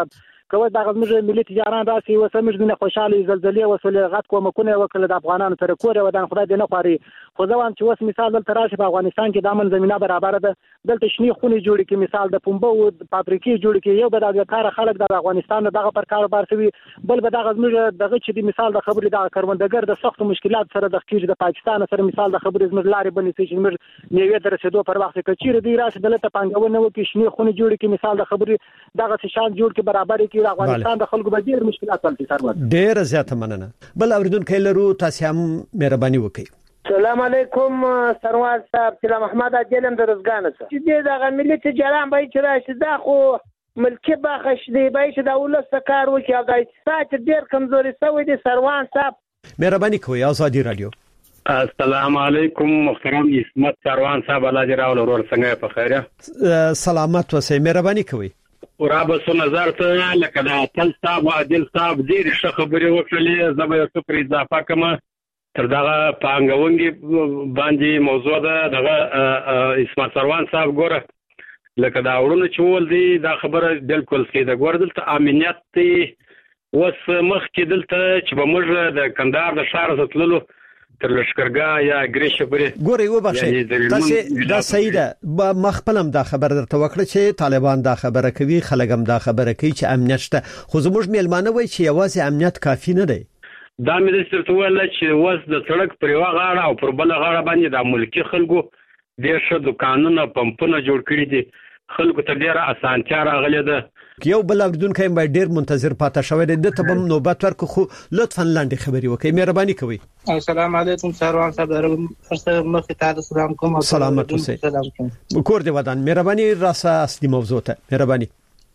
کوي دا زموږ ملي تجاران راسي وسمج دنه خوشاله زلزلې وسلې غټ کومکونه وکړه د افغانانو سره کور ودان خدای دې نه خوري خو ځوان چې وس مثال دلته راشي په افغانستان کې د امن زمينه برابر ده دلته شنی خوني جوړ کی مثال د پنبو فابریکې جوړ کی یو به د کار خلک د افغانستان دغه پر کاروبار کوي بل به دغه زموږ دغه چې د مثال د خبرې د کاروندګر د سخت مشکلات سره د خیر د پاکستان سره مثال د خبرې زموږ لارې بنې چې زموږ نیوي در رسیدو پر وخت کې چیرې دی راشي دلته پنګونه وکي شنی خوني جوړ کی مثال د خبرې دغه شان جوړ کی برابر کی افغانستان د خلکو به ډیر مشکلات تل سره ډیر زیاته مننه بل اوریدونکو لرو تاسو هم مهرباني وکړئ السلام علیکم سروان صاحب سلام احمد اجلم د رزګان څخه چې دغه ملي تجاران به چې راشي دا خو ملکی باغ شدی به چې دا ولس کار وکي او د اقتصاد ډیر کمزوري شوی دی سروان صاحب مهرباني کوئ ازادي رادیو السلام علیکم محترم عصمت سروان صاحب الله دې راول ورور څنګه په خیره سلامت وسه مهرباني کوئ ورابه سو نظر ته لکه دا تل صاحب عادل صاحب ډیر ښه خبرې وکړلې زبې یو څه پر اضافه کوم تر دغه پانګونګي باندې موضوع ده دغه عصمت سروان صاحب ګوره لکه دا ورونه چول دي دا خبره بالکل سیده ګور دلته امنیت وس مخ کې دلته چې به موږ د کندهار د شهر زتللو تر لشکرګاه یا ګریشه پرې ګوري و بخښه تاسو دا سیده مخبلم دا خبر درته وکړه چې طالبان دا خبره کوي خلګم دا خبره کوي چې امنیت شته خو زموږ میلمانه وای چې یوازې امنیت کافی نه دی دا مې ستاسو ویل چې وس د سړک پر یو غاړه او پر بل غاړه باندې د ملکی خلکو ډېر ښه دکانونه پمپونه جوړ کړي دي خلکو ته ډېره اسانتیا راغلې ده یو بل اوریدونکو هم ډېر منتظر پاتې شوی دی د تبم نوبت ورکو خو لطفا لاندې خبري وکړئ مهرباني کوئ السلام علیکم سروان صاحب درته مخ ته سلام کوم سلامت اوسئ کور دی ودان مهرباني راسه اصلي موضوع ته مهرباني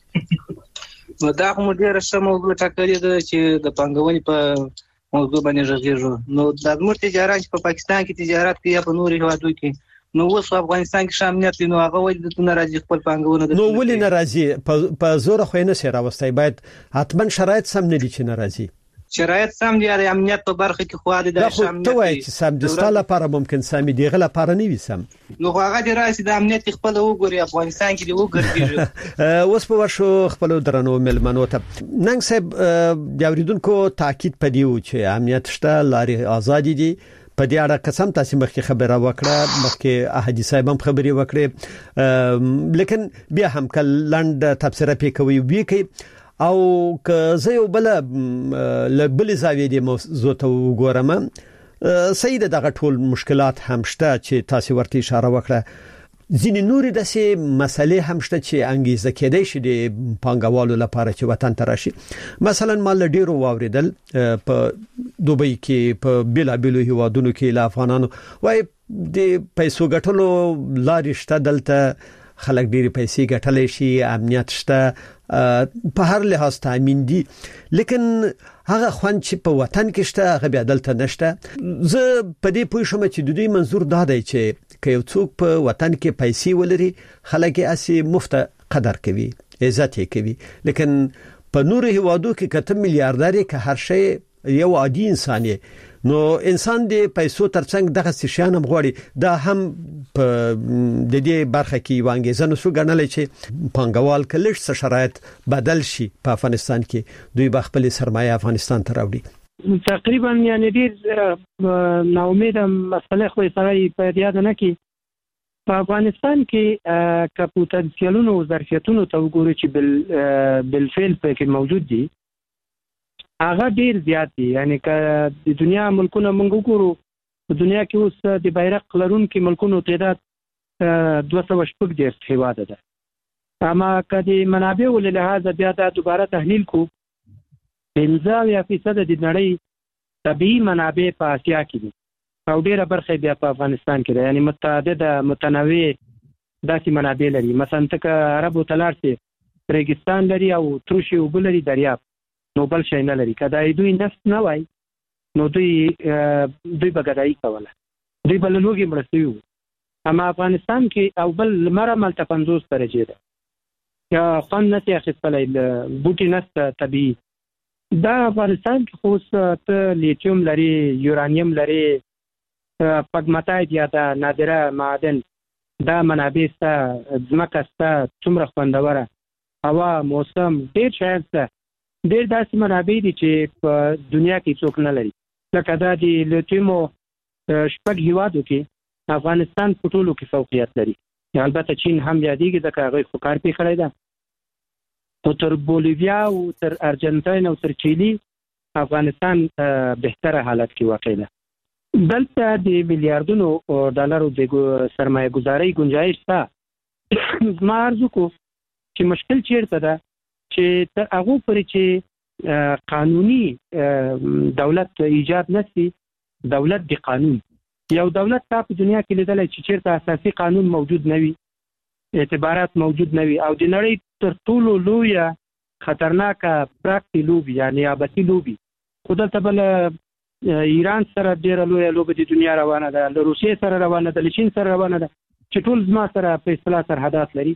نو دا کوم ډېر ښه موضوع ټاکلې ده چې د پنګونې په موضوع باندې راځي نو د موږ تجارت په پاکستان کې تجارت کوي په نوري هوادو کې نو اوس افغانستان کې شاملیت نو هغه ولې د ناراضي خپل پنګونه نو ولې ناراضي په زور خو نه سره راوستي باید حتما شرایط سم نه دي چې ناراضي شرایط سم دي د امنیت په برخه کې خو د شاملیت ته وایي چې سم د ستاله لپاره ممکن سم دیغه لپاره نه وي سم نو هغه د راسي د امنیت خپل وګوري افغانستان کې دی وګرځي اوس په ورشو خپل درنو ملمنو ته نن صاحب د اوریدونکو تاکید پدیو چې امنیت شته لارې ازادي دي په دې اړه قسم تاسو مخکې خبره وکړه مخکې احادیث صاحب هم خبري وکړه لیکن بیا هم کلند تفسیر پې کوي وی کوي او که زه یو بل زاویه دې موضوع ته وګورم سید دغه ټول مشکلات هم شته چې تاسو ورته اشاره وکړه ځینې نورې داسې مسلې هم شته چې انګیزه کېدای شي د پانګوالو لپاره چې وطن ته راشي مثلا مال ډیرو واوریدل په دوبۍ کې په بیلابیلو هیوادونو کې له افغانانو وای د پیسو ګټلو لارې شته دلته خلک ډېری پیسې ګټلې شي امنیت شته په هر لحاظ تامین دي لیکن هغه خوان چې په وطن کې شته هغه بیا دلته نشته زه په دې پوه شوم چې د دوی منظور دا دی چې که یو څوک په وطن کې پیسې ولري خلک یې اسی مفت قدر کوي عزت یې کوي لیکن په نور هیوادو کې کته میلیاردر که هر شی یو عادي انسان نو انسان د پیسو ترڅنګ دغه شیان هم غواړي دا هم په د دې برخه کې وانګیزنه سو غنل چې پنګوال کله څه شرایط بدل شي په افغانستان کې دوی خپل سرمایه افغانستان ته راوړي تقریبا یعنی ډیر ناامید مسله خو یې په یاد نه کی په افغانستان کې کا پوتنسیالونو او ظرفیتونو ته وګورئ چې بالفعل پکې موجود دي هغه ډیر زیات دي یعنی که د دنیا ملکونه موږ وګورو په دنیا کې اوس د بیرغ لرونکو ملکونو تعداد 240 هیواد ده اما کدي منابع ول لحاظ بیا دا دوباره تحلیل کو 15% د نړۍ طبيعي منابع په اسیا کې دي او ډیره برخه بیا په افغانستان کې ده یعنی متعدد متنوع داسې منابع لري مثلا تک عربو تلارسي ریګستان لري او تروشي او بل لري دریاب نو بل شي نه لري کدا دوی نفس نه وای نو دوی بغدای کوله دوی بل لوګي مرستيو اما افغانستان کې او بل لمره ملته 50 درجه ده یا فن نتی اخیستلای بوټي نست طبيعي دا افغانستان کې خو ته لیتیوم لري یورانیم لري پګماتایت یا دا نادره معدن دا منابع ست ځمکه ست څومره خوندوره هوا موسم ډیر شاید ډېر داسې منابع دي چې په دنیا کې څوک نه لري. لکه دا د لیتیومو شپږ هیوادو کې افغانستان په ټولو کې فوقیت لري. البته چین هم یادېږي ځکه هغوی خو کار پرې کړی ده. خو تر بولیویا او تر ارجنټاین او تر چیلي افغانستان بهتره حالت کې واقع ده. دلته د میلیارډونو ډالرو د سرمایه گذارۍ گنجایش شته. ما عرض وکړو چې مشکل چیرته ده چې تر هغه پورې چې قانوني دولت ایجاد نشي، دولت د قانون، یو دولت په دنیا کې لیدل چې چیرته اساسي قانون موجود نه وي، اعتبارات موجود نه وي، او د نړۍ تر ټولو لویه خطرناکه پراکټي لوبي یا نیابتي لوبي خو دلته بل ایران سره ډیره لویه لوبه د دنیا روانه ده، له روسیې سره روانه ده، له چین سره روانه ده، چې ټول زما سره په اصطلاح سرحدات لري.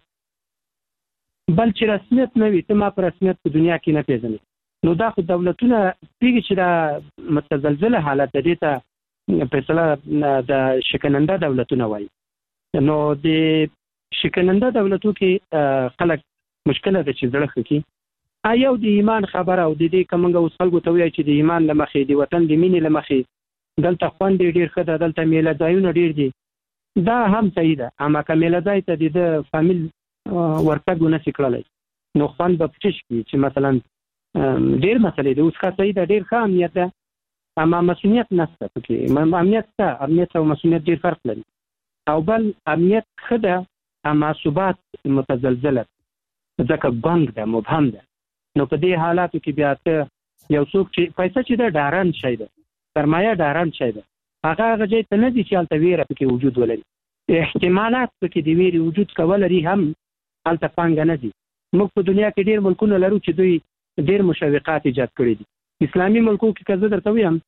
بل چې رسمیت نه وي، ته ما په رسمیت په دنیا کې نه پیژنې. نو دا خو دولتونه پیږي چې دا متزلزله حالت ده، دې ته په اصطلاح د شکننده دولتونه وایي. نو د شکننده دولتو کې خلک مشکله ده چې زړه ښه کړي. یو د ایمان خبره او د دې کومه اوس خلکو ته وایي چې د ایمان له مخې د وطن د مینې له مخې دلته خوند ډېر ښه ده، دلته میله ځایونه ډېر دي، دا هم صحیح ده. اما که میله ځای ته د فامیل ورتګ ونشي کړلی نو خوند به پټش کړي چې مثلا ډېر مسلې دي. اوس ښه صحیح ده، ډېر ښه امنیت ده، اما مسؤلیت نشته پکې. امنیت شته، امنیت او مسؤلیت ډېر فرق لري. او بل امنیت ښه ده اما ثبات متزلزله ځکه ګونګ ده، مبهم ده. نو په دې حالاتو کې بیا ته یو څوک چې پیسې چې ده ډارن شی ده، سرمایه ډارن شی ده، هغه ځای ته نه دي چې هلته ویره پکې وجود ولري. احتمالات پکې د ویرې وجود کولري هم هلته پانګه نه دي. موږ په دنیا کې ډېر ملکونه لرو چې دوی ډېر مشوقات ایجاد کړي دي. اسلامي ملکو کې که زه درته ویم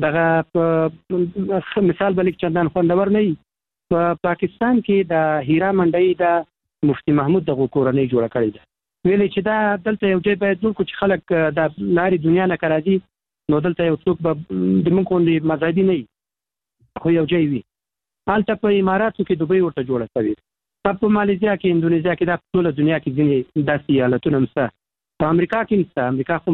دغه مثال به لیک چندان خوندور نه وي. په پاکستان کې د هیرا منډۍ د مفتي محمود دغه کورنۍ جوړه کړې ده. ویلې چې دا دلته یو ځای باید جوړ کړو چې خلک د لارې دنیا نه که راځي نو دلته یو څوک به د موږ غوندې مذهبي نه وي خو یو ځای وي. هلته په اماراتو کې دوبۍ ورته جوړه شوې ده، په مالیزیا کې، اندونیزیا کې، دا په ټوله دنیا کې ځینې داسې ایالتونه هم شته. په امریکا کې هم شته. امریکا خو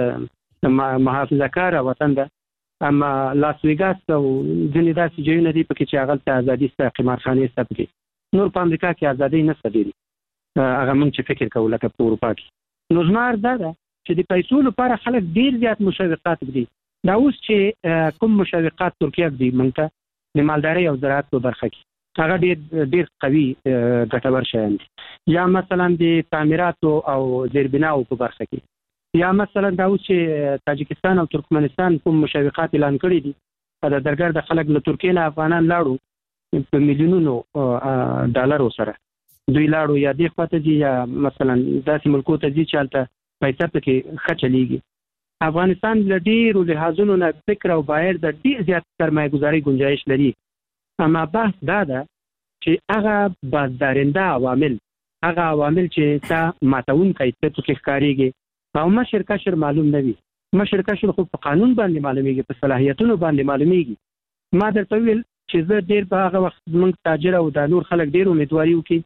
ډېر محافظه کاره وطن ده، اما لاس ویګاس او ځینې داسې ځایونه دي پکې چې هغلته ازادي شته، قمارخانې شته پکې. نور په امریکا کې ازادي نشته ډېرې، هغه موږ چې فکر کوو لکه په اروپا کې. نو زما عرض دا ده چې د پیسو لپاره خلک ډېر زیات مشوقات دي. دا اوس چې کوم مشوقات ترکیه دي موږ ته د مالدارۍ او زراعت په برخه کې هغه ډېر قوي ګټور شیان دي. یا مثلا د تعمیراتو او زیربناو په برخه کې، یا مثلا دا اوس چې تاجکستان او ترکمنستان کوم مشوقات اعلان کړي دي، د درګرده خلک له ترکیې نه افغانان لاړو په میلیونونو ډالرو سره دوی لاړو، یا دې خواته ځي یا مثلا داسې ملکو ته ځي چې هلته پیسه پکې ښه چلیږي. افغانستان له ډېرو لحاظونو نه فکر او بایر د ډېر زیات سرمایه گذارۍ گنجایش لري. اما بحث دا ده چې هغه بازدارنده عوامل، هغه عوامل چې تا ماتونکی ته پکې ښکارېږي او مشر کشر معلوم نه وي. مشر کشر خو په قانون باندې معلومیږي، په صلاحیتونو باندې معلومیږي. ما درته ویل چې زه ډېر په هغه وخت زموږ تاجر او دا نور خلک ډېر امیدواري وکړي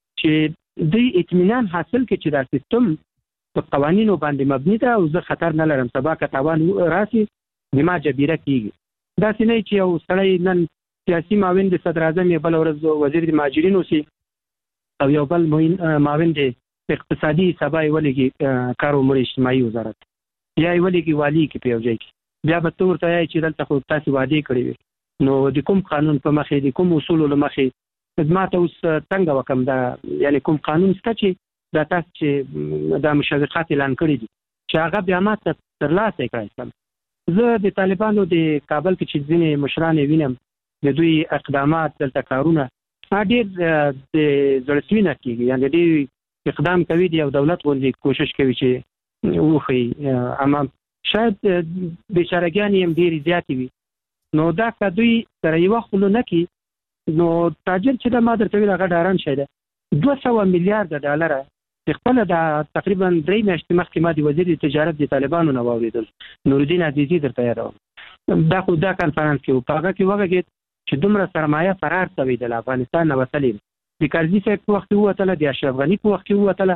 چې دوی اطمینان حاصل کړي چې دا سیستم په قوانینو باندې مبني ده او زه خطر نه لرم، سبا که تاوان راسي زما جبیره کېږي. داسې نه چې یو سړی نن سیاسي معاون د صدر اعظم، بل ورځ وزیر د مهاجرین اوسي او یو بل معاون د اقتصادي حسابه یې ولګي کار او امور اجتماعي وزارت، یا یې ولګي والي کې په یو ځای کې. بیا به ته ورته وایې چې دلته خو تاسې وعدې کړې وې، نو د کوم قانون په مخې، د کوم اصولو له مخې ما ته اوس څنګه وکم؟ دا یعنی کوم قانون شته چې دا تاسو چې دا مشوقات اعلان کړي دي چې هغه بیا ما ته ترلاسه کړی شم؟ زه د طالبانو د کابل کې چې ځینې مشران وینم د دوی اقدامات، دلته کارونه ډېر د زړه نه کېږي، یعنې ډېر اقدام کوي دي او دولت غوندې کوشش کوي چې وښیي، اما شاید بېچارهګیانې هم ډېرې زیاتې وي. نو دا که دوی سره یوه خلو نه کړي نو تاجر چې دا ما درته ویل هغه ډارن شی ده. 200 میلیارډ ډالره خپله د تقریبا 3 میاشتې مخکې ما د وزیر د تجارت د طالبانو نه واورېدل، نورالدین عزیزي درته یادوم، دا خو دا کنفرانس کې و، په هغه کې وغږېد چې دومره سرمایه فرار شوې ده له افغانستان نه وتلې. د کرزي صاحب په وخت کې ووتله، د اشرف غني په وخت کې ووتله،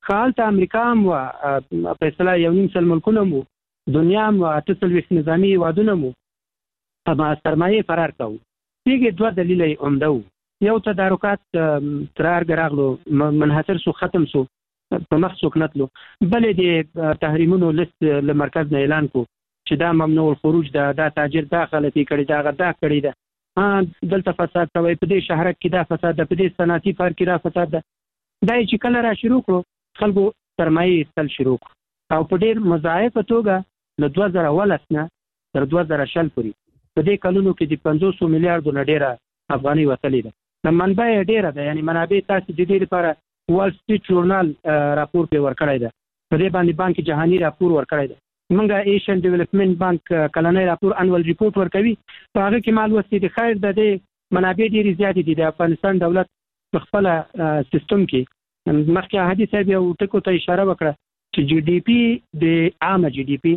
خالته امریکا هم په اصطلاح یو نیم سل ملکونه مو دنیا هم 48 نظامی وادونه مو اما سرمایه فرار کوو. پیږي دوه دلیل عمده وو. یو تدارکات ترار غراغلو منحصر سو ختم سو په مخ سو کنتلو، بلې د تحریمونو لیست له مرکز نه اعلان کو چې دا ممنوع الخروج دا تاجر دا غلطي کړی دا غدا کړی دا دلته فساد کوي په دې شهرک کې دا فساد ده، په دې صنعتي پارک کې دا فساد ده. دا چې کله را شروع کړو خلکو سرمایه استل شروع او په ډېر مضاعفه توګه له 2010 نه تر 2020 پورې په دې کلونو کې د 500 میلیارډ نه ډیره افغاني وتلې ده. د منبع ډیره ده، یعنی منابع تاسو د دې لپاره وال سټریټ ژورنال راپور په ورکړی ده، په دې باندې بانک جهاني راپور ورکړی ده. موږ ایشین ډیولپمنٹ بانک کلنۍ راپور انوال ریپورت ورکوي، په هغه کې معلومات دي خیر د دې منابع ډیرې زیاتې دي. د افغانستان دولت په خپل سیستم کې مخکې حدیث صاحب یو ټکو ته اشاره وکړه چې جی ډی پی د عامه جی ډی پی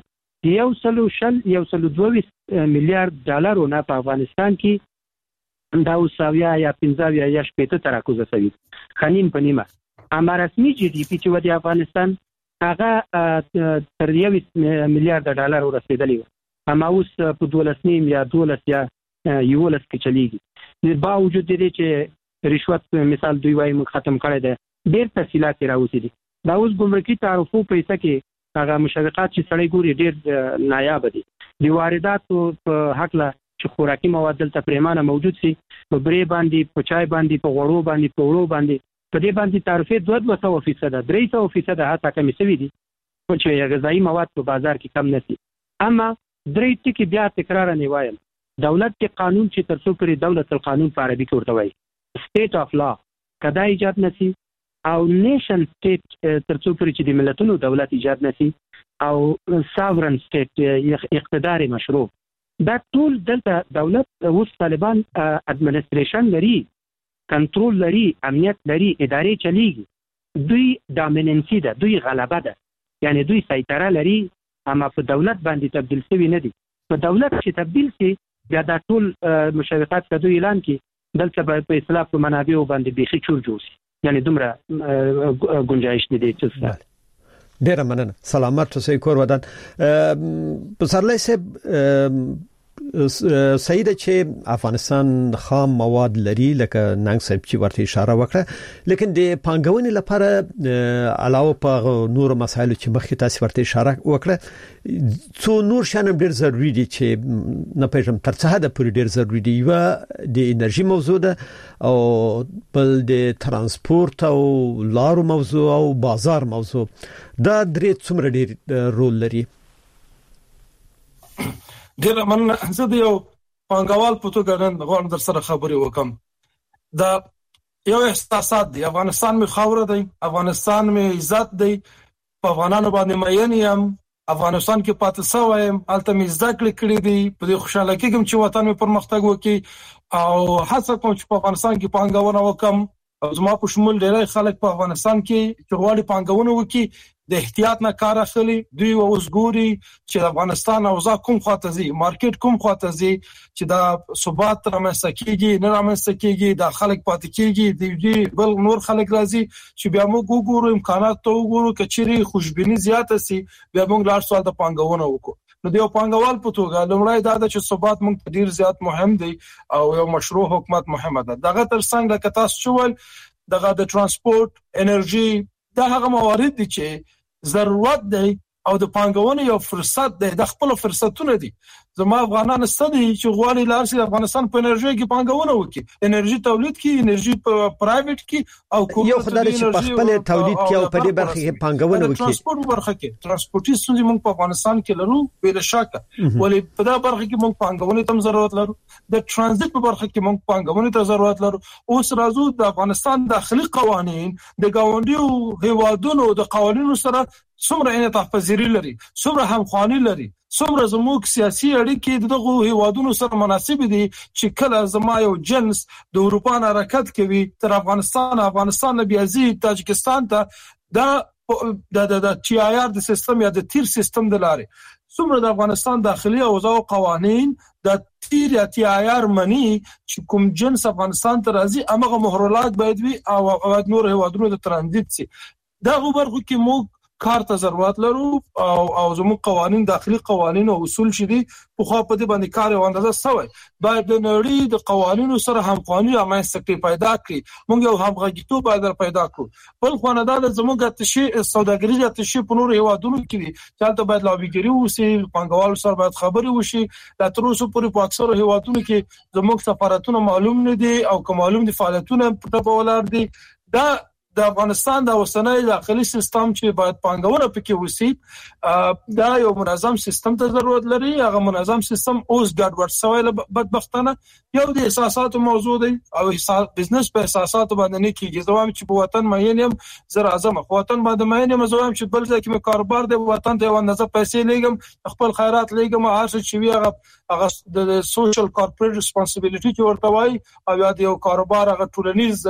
122 میلیارډ ډالرو نه په افغانستان کې دا اوساویا یا 15 یا 15 تراکوزه سوي خنیم په نیمه. اما رسمي جی ډی پی چې ودی افغانستان هغه تر 20 میلیارډ ډالر ورسېدلی و، اما اوس په 12 یا 12 یا 11 کې چلیږي. با وجود دي چې رشوت مثال دوی وايي موږ ختم کړی دی، ډېر تفصیلات راوځي دي. دا اوس ګمرکي تعرفو پیسې کې هغه مشوقات چې سړی ګوري ډېر نایاب دي. د وارداتو په حق لا چې خوراکي مواد دلته پریمانه موجود سي، په برې باندې، په چای باندې، په غوړو باندې، په وړو باندې، په دې باندې تعرفې 200% 300% حتی کمی شوي دي چې غذایی مواد په بازار کې کم نشي. اما درې ټکي بیا تکرار نه وایم، دولت کې قانون چې تر څو پورې دولت القانون په عربي کې ورته وایي سټیټ اف لا کدا ایجاد نشي، او نیشن سټیټ تر څو پورې چې د ملتونو دولت ایجاد نشي، او ساورن سټیټ اقتدار مشروع. دا ټول دلته دولت اوس طالبان اډمنستریشن لري، کنټرول لري، امنیت لري، ادارې چلیږي، دوی ډامیننسي ده، دوی غلبه ده، یعنی دوی سیطره لري. اما په دولت باندې تبدیل شوی نه دي. په دولت چې تبدیل شي بیا دا ټول مشوقات که دوی اعلان کړي دلته به په اصطلاح په منابعو باندې بیخي چور جوړ شي، یعنی دومره گنجائش نه دی چې ډیره مننه. سلامت اوسئ کور ودان. پسرلی صاحب سیده چې افغانستان خام مواد لري لکه ننګ صاحب چې ورته اشاره وکړه، لیکن د پانګونې لپاره علاوه په نور مسایلو چې مخکې تاسو ورته اشاره وکړه څو نور شان ډیر ضروری دي چې نه پېژم تر څه حد پورې ډیر ضروری دي. یو د انرژي موضوع ده، او بل د ترانسپورت او لارو موضوع او بازار موضوع. دا درې څومره ډیر رول لري؟ ډیر مننه. زه د یو پانګوال په توګه نن غواړم در سره خبرې وکم. دا یو احساسات دی، افغانستان می خاوره دی، افغانستان می عزت دی، په افغانانو باندې مېن یم، افغانستان کې پاتې سوم، الته می ذکر کړی دی، په دې خوشاله کېږم چې وطن می پرمختګ وکړي او هڅه کوم چې په افغانستان کې پانګونه وکم. او زما په شمول ډېر خلک په افغانستان کې چې غواړي پانګونه وکړي د احتیاط نه کار اخلي. دوی اوس ګوري چې افغانستان اوضاع کوم خواته ځي، مارکیټ کوم خواته ځي، چې دا ثبات رامنځته کیږي نه رامنځته کیږي، دا خلک پاتې کیږي، دی بل نور خلک راځي چې بیا موږ وګورو امکانات ته وګورو، کچېری خوشبینی زیاته سي بیا موږ لار سوال د پانګونه وکړو. نو دیو پانګوال په توګه لومړی دا چې ثبات موږ ډیر زیات مهم دی او یو مشروع حکومت مهمه ده. دغه ترڅنګ د کتاس چول دغه د ترانسپورت، انرژي، دا هغه موارد دي چې ضرورت دی او د پانګونې یو فرصت دی، د خپل فرصتونه دي. زما افغانان ستدي چې غواړي لار سي افغانستان په انرژي کې پانګونه وکړي، انرژي تولید کې، انرژي په پرایویټ کې او یو خدای چې په خپل تولید کې او په دې برخه کې پانګونه وکړي. ترانسپورت برخه کې ترانسپورتي ستونزې موږ په افغانستان کې لرو بلا شک، ولی په دا برخه کې موږ پانګونې ته ضرورت لرو، د ترانزیت په برخه کې موږ پانګونې ته ضرورت لرو. اوس راځو د افغانستان داخلي قوانين د گاونډیو هیوادونو د قوانینو سره څومره انعطاف پذیری لري، څومره همخوانی لري، څومره زموږ سیاسي اړیکې دغه هیوادونو سره مناسب دي چې کله زما یو جنس د اروپا نه حرکت کوي تر افغانستان بیا ځي تاجکستان ته د ټي آی آر د سیستم یا د تیر سیستم د لارې څومره د افغانستان داخلي اوضاع او قوانين د تیر یا ټي آی آر منی چې کوم جنس افغانستان ته راځي هغه مهرولات باید وي او نور هیوادونو د ترانزیت سي. دا غوړغو کې موږ کار ته ضرورت لرو او زموږ قوانين داخلي قوانين او اصول شدي په خو په دې باندې کار او اندازه سوی باید د نړۍ د قوانینو سره همخواني او منځکټي پیدا کړي موږ یو همغږیتوب باید پیدا کړو بل خو نه دا زموږ تشي سوداګریزه تشي په نور هیوادونو کې چې باید لابیګری وسی پنګوال سره باید خبري وشي د تروسو پورې په اکثر هیوادونو کې زموږ سفارتونه معلوم نه دي او کوم معلوم دي فعالیتونه په ولر دي دا د افغانستان د اوسنۍ داخلي سیستم چې باید پنګونه پکې وسی دا یو منظم سیستم ته ضرورت لري هغه منظم سیستم اوس ګډوډ شوی بدبختانه یو د احساساتو موضوع دی او بزنس په احساساتو باندې نه کیږي زوام چې په وطن مېنیم زر اعظم وطن باندې مېنیم زوام چې بل ځکه مې کاروبار دی وطن ته ونځه پیسې لګم خپل خیرات لګم هر څه چې هغه د سوشل کارپوریټ ریسپانسیبিলিټي چې ورته وایي او یا د یو کاروبار هغه ټولنیز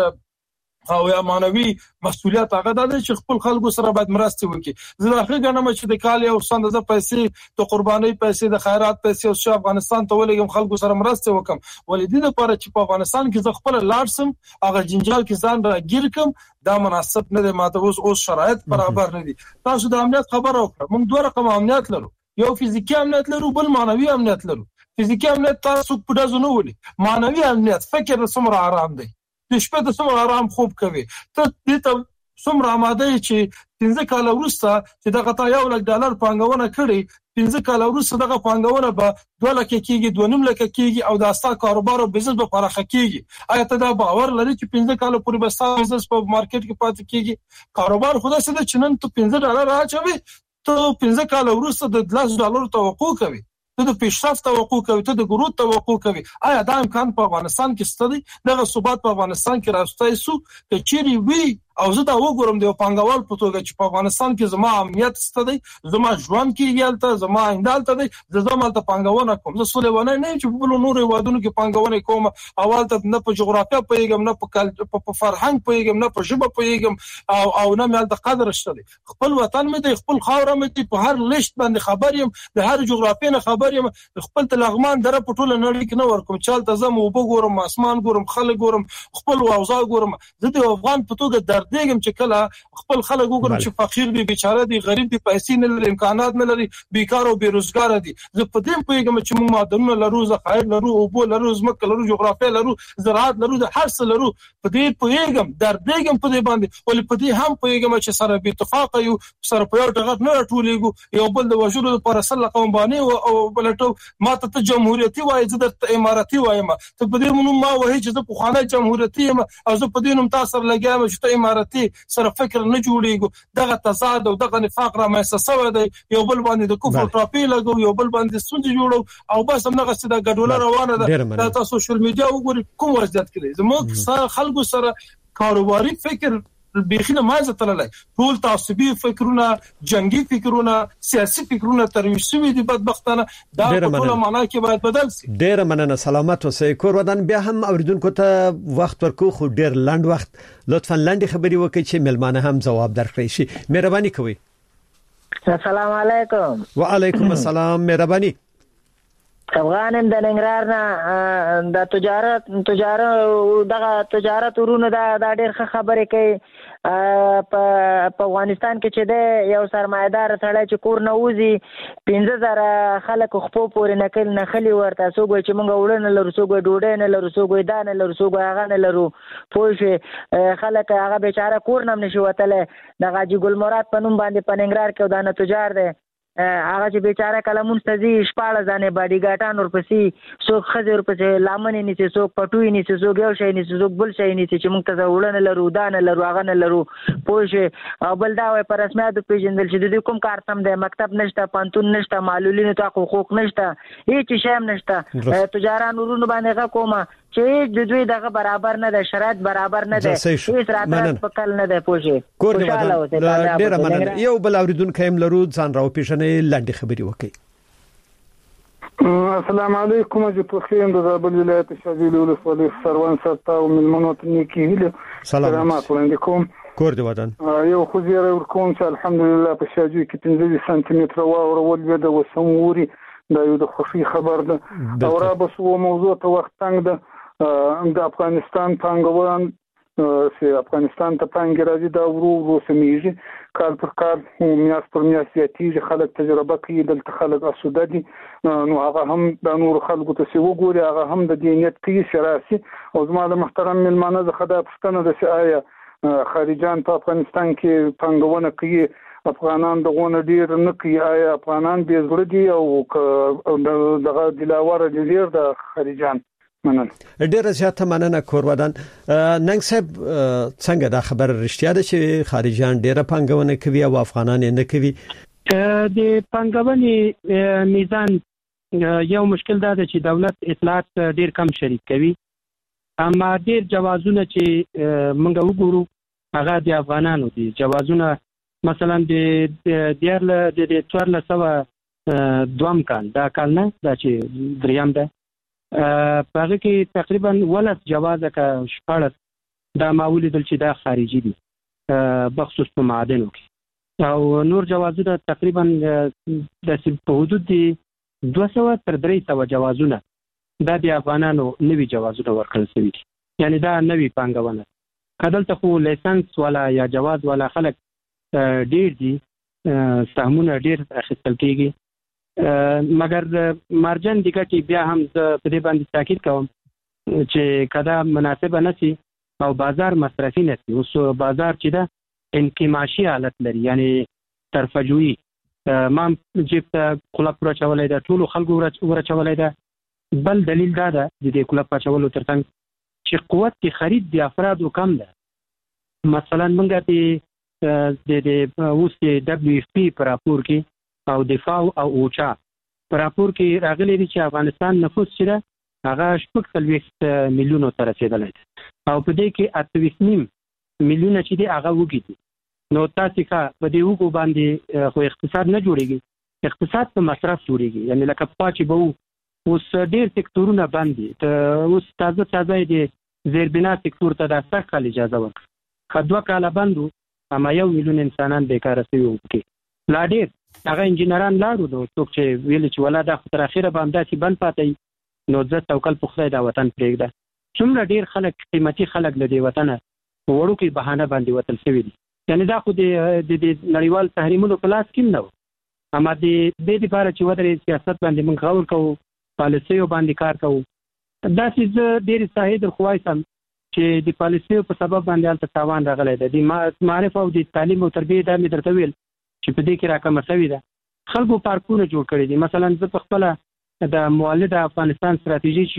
او یا مانوي مسؤلیت هغه د خپل خلکو سره باید مرسته وکړي زه اخر غنم چې د کال یو سندزه پیسې د قرباني پیسې د خیرات پیسې او شاه افغانستان ته ولګم خلکو سره مرسته وکم ولې د لپاره چې په افغانستان کې زه خپل لاړسم هغه جنجال کې ځان راګیر کوم دا مناسب نه دی ماته اوس شرایط برابر نه دي تاسو د امنیت خبر اوکړه موږ دوه رقم امنیت لرو یو فزیکی امنیت لرو بل مانوي امنیت لرو فزیکی امنیت تاسو په داسو نه ولي مانوي امنیت فکر سمره آرام دی د شپه د سمره آرام خوب کوي ته دې ته سمره آماده چې 15 کال وروسته چې دغه تا $1,00,000 پانګونه کړي 15 کال وروسته دغه پانګونه به 2 لک کېږي 2.5 لک کېږي او د استا کاروبار او بزنس به پراخه کېږي آیا ته دا باور لري چې 15 کال پورې به استا بزنس په مارکیټ کې پاتې کېږي کاروبار خدا څه د چنن ته $15 راچوي ته 15 کال وروسته د $1,00,000 توقع کوي ته د پیشرفت توقع کوي ته د ګروت توقع کوي آیا دا امکان په افغانستان کې ستدي دغه ثبات په افغانستان کې راستای سو چې چیرې وی او زه دا وګورم د پنګوال په توګه چې په افغانستان کې زما امنیت ستدي زما ژوند کې یالته زما اندالته دي زما مالته پنګونه کوم زه سولونه نه چې په بل نور وادونو کې پنګونه کوم اول ته نه په جغرافیه پیګم نه په فرهنګ پیګم نه په ژبه پیګم او نه مالته قدر شته خپل وطن مې د خپل خاور مې په هر لیست باندې خبر یم د هر جغرافیه نه خبر یم خپل تلغمان در په ټوله نړۍ کې نه ورکوم چالت زم وګورم اسمان ګورم خلک ګورم خپل اوضاع ګورم زه د افغان په توګه دیګم چې کله خپل خلک وګورم چې فقیر دي بیچاره دي غریب دي پیسې نه لري امکانات نه لري بیکار او بیروزګار دي زه په دې پیګم چې موږ معدنونه لرو ذخایر لرو او بو لرو زمکه لرو جغرافیه لرو زراعت لرو د هر څه لرو په دې پیګم دیګم په دې باندې ولې په دې هم پیګم چې سره به اتفاق یو سره په یو ټغت نه ټولېګو یو بل د وجود پر اصل قوم باندې او بلټو ماته ته جمهوریتي وای زه د اماراتي وایم ته په دې مونږ ما وای چې زه په خانه جمهوریتي یم او زه په دې نوم تاسو لګایم چې ته اماراتي سره فکر نه جوړیږي دغه تضاد او دغه نفاق را مؤسسه ده یو بل باندې د کفر ټاپی لګو یو بل باندې سند جوړو او بس همغه څه د ګډوله روانه ده د تاسو سوشل میډیا وګورئ کوم وضعیت کې زموږ سره خلکو سره کاروباري فکر بيخينه مازه تللی ټول تعصبي فکرونه جنگي فکرونه سیاسي فکرونه ترویج شوی دي بدبختانه دا په ټول معنا کې باید بدل شي ډیر مننه سلامت اوسئ کور ودان بیا هم اوریدونکو ته وخت ورکو خو ډیر لاند وخت لطفا لاندې خبري وکړئ چې ملمانه هم جواب درکړي شي مهرباني کوئ السلام علیکم وعلیکم السلام مهرباني افغانم د ننګرهار نه د تجارت دغه تجارت ورونه دا ډېر خبرې کوي په افغانستان کې چې د یو سرمایدار سړی چې کور نه وځي 15000 خلک خپل پورې نکل نه خلی ورته سوګوي چې مونږ وړنه لرو سوګوي ډوډۍ نه لرو سوګوي دانه لرو سوګوي هغه نه لرو پوه خلک هغه بیچاره کور نه نشي وتله د غاجي ګل مراد په نوم باندې په ننګرهار کې دانه تجار دی هغه چې بیچاره کلمون ستزي شپاله ځانه باډي ګاټان ورپسې څوک خزر ورپسې لامن نیسي څوک پټوي نیسي څوک یو شي نیسي څوک بل شي نیسي چې موږ ته وړنه لرو دانه لرو هغه نه لرو پوه او بل دا وای پر رسمیت پیژندل چې د کوم کار سم دی مکتب نشته پانتون نشته معلولینو ته حقوق نشته هیڅ شی هم نشته تجاران ورونو باندې غا کومه چې د دوی دغه برابر نه ده شرایط برابر نه ده هیڅ راتلل پکل نه ده پوه کور دی ډیر مننه یو بل اوریدونکو هم لرو ځان راو پیژنې لاندې خبري وکړي السلام علیکم چې په خیم د زابل ولایت شاذلی ولسوالۍ سروان ستا او ملمنو ته نیکی هله سلامات وړاندې کور دی ودان یو خو زیره ورکوم چې الحمدلله په شاجوی کې 15 سانتي متر واور ول د وسموري دا یو د خوشي خبر ده او را بس و موضوع ته وخت څنګه د افغانستان پنګوان چې افغانستان ته پانګه راځي دا ورو سمېږي کال پر کال میاس پر میاس زیاتېږي خلک تجربه کوي دلته خلک اسوده دي نو هغه هم د نور خلکو ته سی وګوري هغه هم د دینیت کوي شراسي او زما د محترم ملمانه د خدای پښتنه د آیا خارجان په افغانستان کې پانګونه کوي افغانان دغه ډیر نه کوي آیا افغانان به زړه دي او دغه دلاور ډیر د خارجان مننه ډیره زیاته مننه کورودان ننګ صاحب څنګه دا خبر رښتیا ده چې خارجان ډیره پانګونه کوي او افغانان نه کوي د پانګونې میزان یو مشکل دا ده چې دولت اطلاعات ډیر کم شریک کوي اما ډیر جوازونه چې موږ وګورو هغه د افغانانو دي جوازونه مثلا د دیارله د 1402 کال دا کال نه دا چې دریم ده په کې تقریبا ولس جوازه کا شپړ دا معمولی دل چې دا خارجي دي بخصوص په معادنو کې او نور جوازونه تقریبا د په حدود دي 200 تر 300 جوازونه دا د افغانانو نوي جوازونه ورکړل شوي دي یعنی دا نوي پانګونه کله خو لایسنس ولا یا جواز ولا خلک ډیر دي سهمونه ډیر اخیستل کیږي مګر مارجن د ګټي بیا هم د په دې باندې تاکید کوم چې کدا مناسبه نشي او بازار مصرفي نشي اوس بازار چې دا انکماشي حالت لري یعنی طرفجوي ما جیب ته کلب راچولای دا ټول خلکو راچولای دا بل دلیل دا ده د دې کلب راچولو ترڅنګ چې قوت د خرید د افرادو کم ده مثلا موږ د اوس د دبليو اف پی پر راپور کې او دفاع او اوچا پر راپور کې راغلي دي چې افغانستان نفوس چې هغه 40 میلیونو تر رسیدلی او په دې کې 28 میلیونه چې دی هغه وګړي نو تاسو کا په دې وګو باندې خو اقتصاد نه جوړيږي اقتصاد په مصرف جوړيږي یعنی لکه پاتې به اوس ډېر سکتورونه باندې اوس تازه دي زیربنا سکتور ته د سخت اجازه ورکړه خدوا کاله بندو اما 1 میلیون انسانان بیکاره شوي وو لا ډېر هغه انجینران لاړو نو څوک چې ویل چې ولا دا تر اخره باندې چې بند پاتې نو ځکه توکل په خدای دا وطن پرېږده څومره ډیر خلک قیمتي خلک له دې وطن وړو کې بهانه باندې وتل شوی دي یعنی دا خو د نړیوال تحریمونو په لاس کې نه و اما د دې لپاره چې ودرې سیاست باندې موږ غور کوو پالیسیو باندې کار کوو دا چې ډیر صحیح د خوایسم چې د پالیسیو په سبب باندې الته تاوان راغلی دی د معرفت او د تعلیم او تربیه د امر درته ویل چې په دې کې راکمه شوې ده خلکو پارکونه جوړ کړي دي مثلا زه په خپل د مولد افغانستان ستراتیژي چې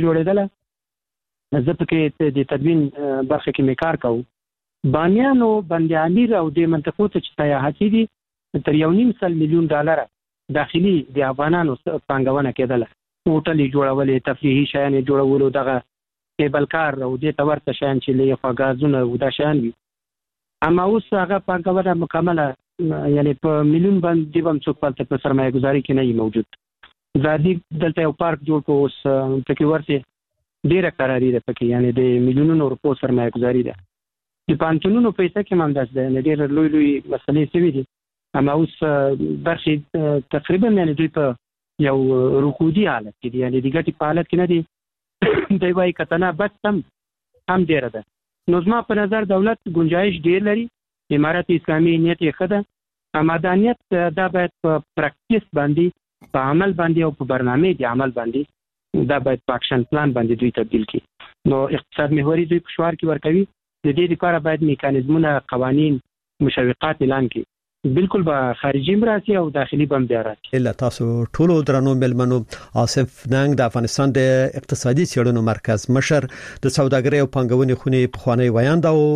جوړېدله زه په کې د تدوین برخه کې کار کوم بانیانو بند امیر او د منطقو ته چې سیاحتي دي تر 1.5 میلیون ډالر داخلي د افغانانو پانګونه کېدله هوټل جوړولې تفریحي شیان جوړولو دغه کیبل کار او د تورته شیان چې لې غازونه او د شیان وي اما اوس هغه پانګونه مکمله یعنی په میلیون باندې بم څوک په سرمایه گذاري کې نه موجود زادي دلته یو پارک جوړ کو اوس پکې ورته ډیره قراری ده پکې یعنی د میلیونونو روپو سرمایه گذاري ده د پانتونونو پیسې کې منداز ده نه ډیر لوی مسلې سوي دي اما اوس برخه تقریبا یعنی دوی په یو رکودي حالت کې دي یعنی د ګټي په حالت کې نه دي دوی وايي کتنه بس هم ډیره ده نو زما په نظر دولت گنجائش ډیر لري امارت اسلامي نیت یې خده امادانیت دا باید په پریکټیس باندې په عمل باندې او په برنامه دی عمل باندې دا باید په اکشن پلان باندې دوی تبدیل کړي نو اقتصاد محوري دوی په شوار کې ورکوي د دې لپاره باید میکانیزمونه قوانين مشوقات اعلان کړي بالکل به خارجي مراسي او داخلي بم بیا راځي الا تاسو ټولو درنو ملمنو آصف ننګ د افغانستان د اقتصادي څېړنو مرکز مشر د سوداګرۍ او پانګونې خونې په خوانی ویاند او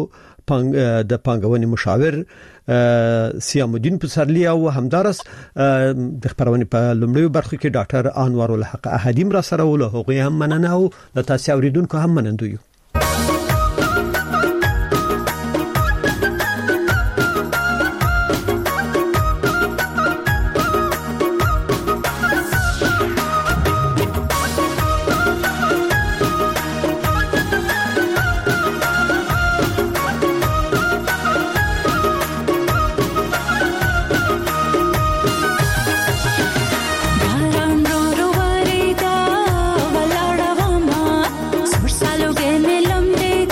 د پانګونې مشاور سیام الدین پسرلی او همدارس د خبرونه په لومړیو برخو کې ډاکټر انوار الحق احدیم را سره ول هغه هم مننه او د تاسو اوریدونکو هم منندوی Vallada vama, sur salo que me lombre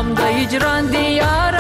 غم د هجران دی یار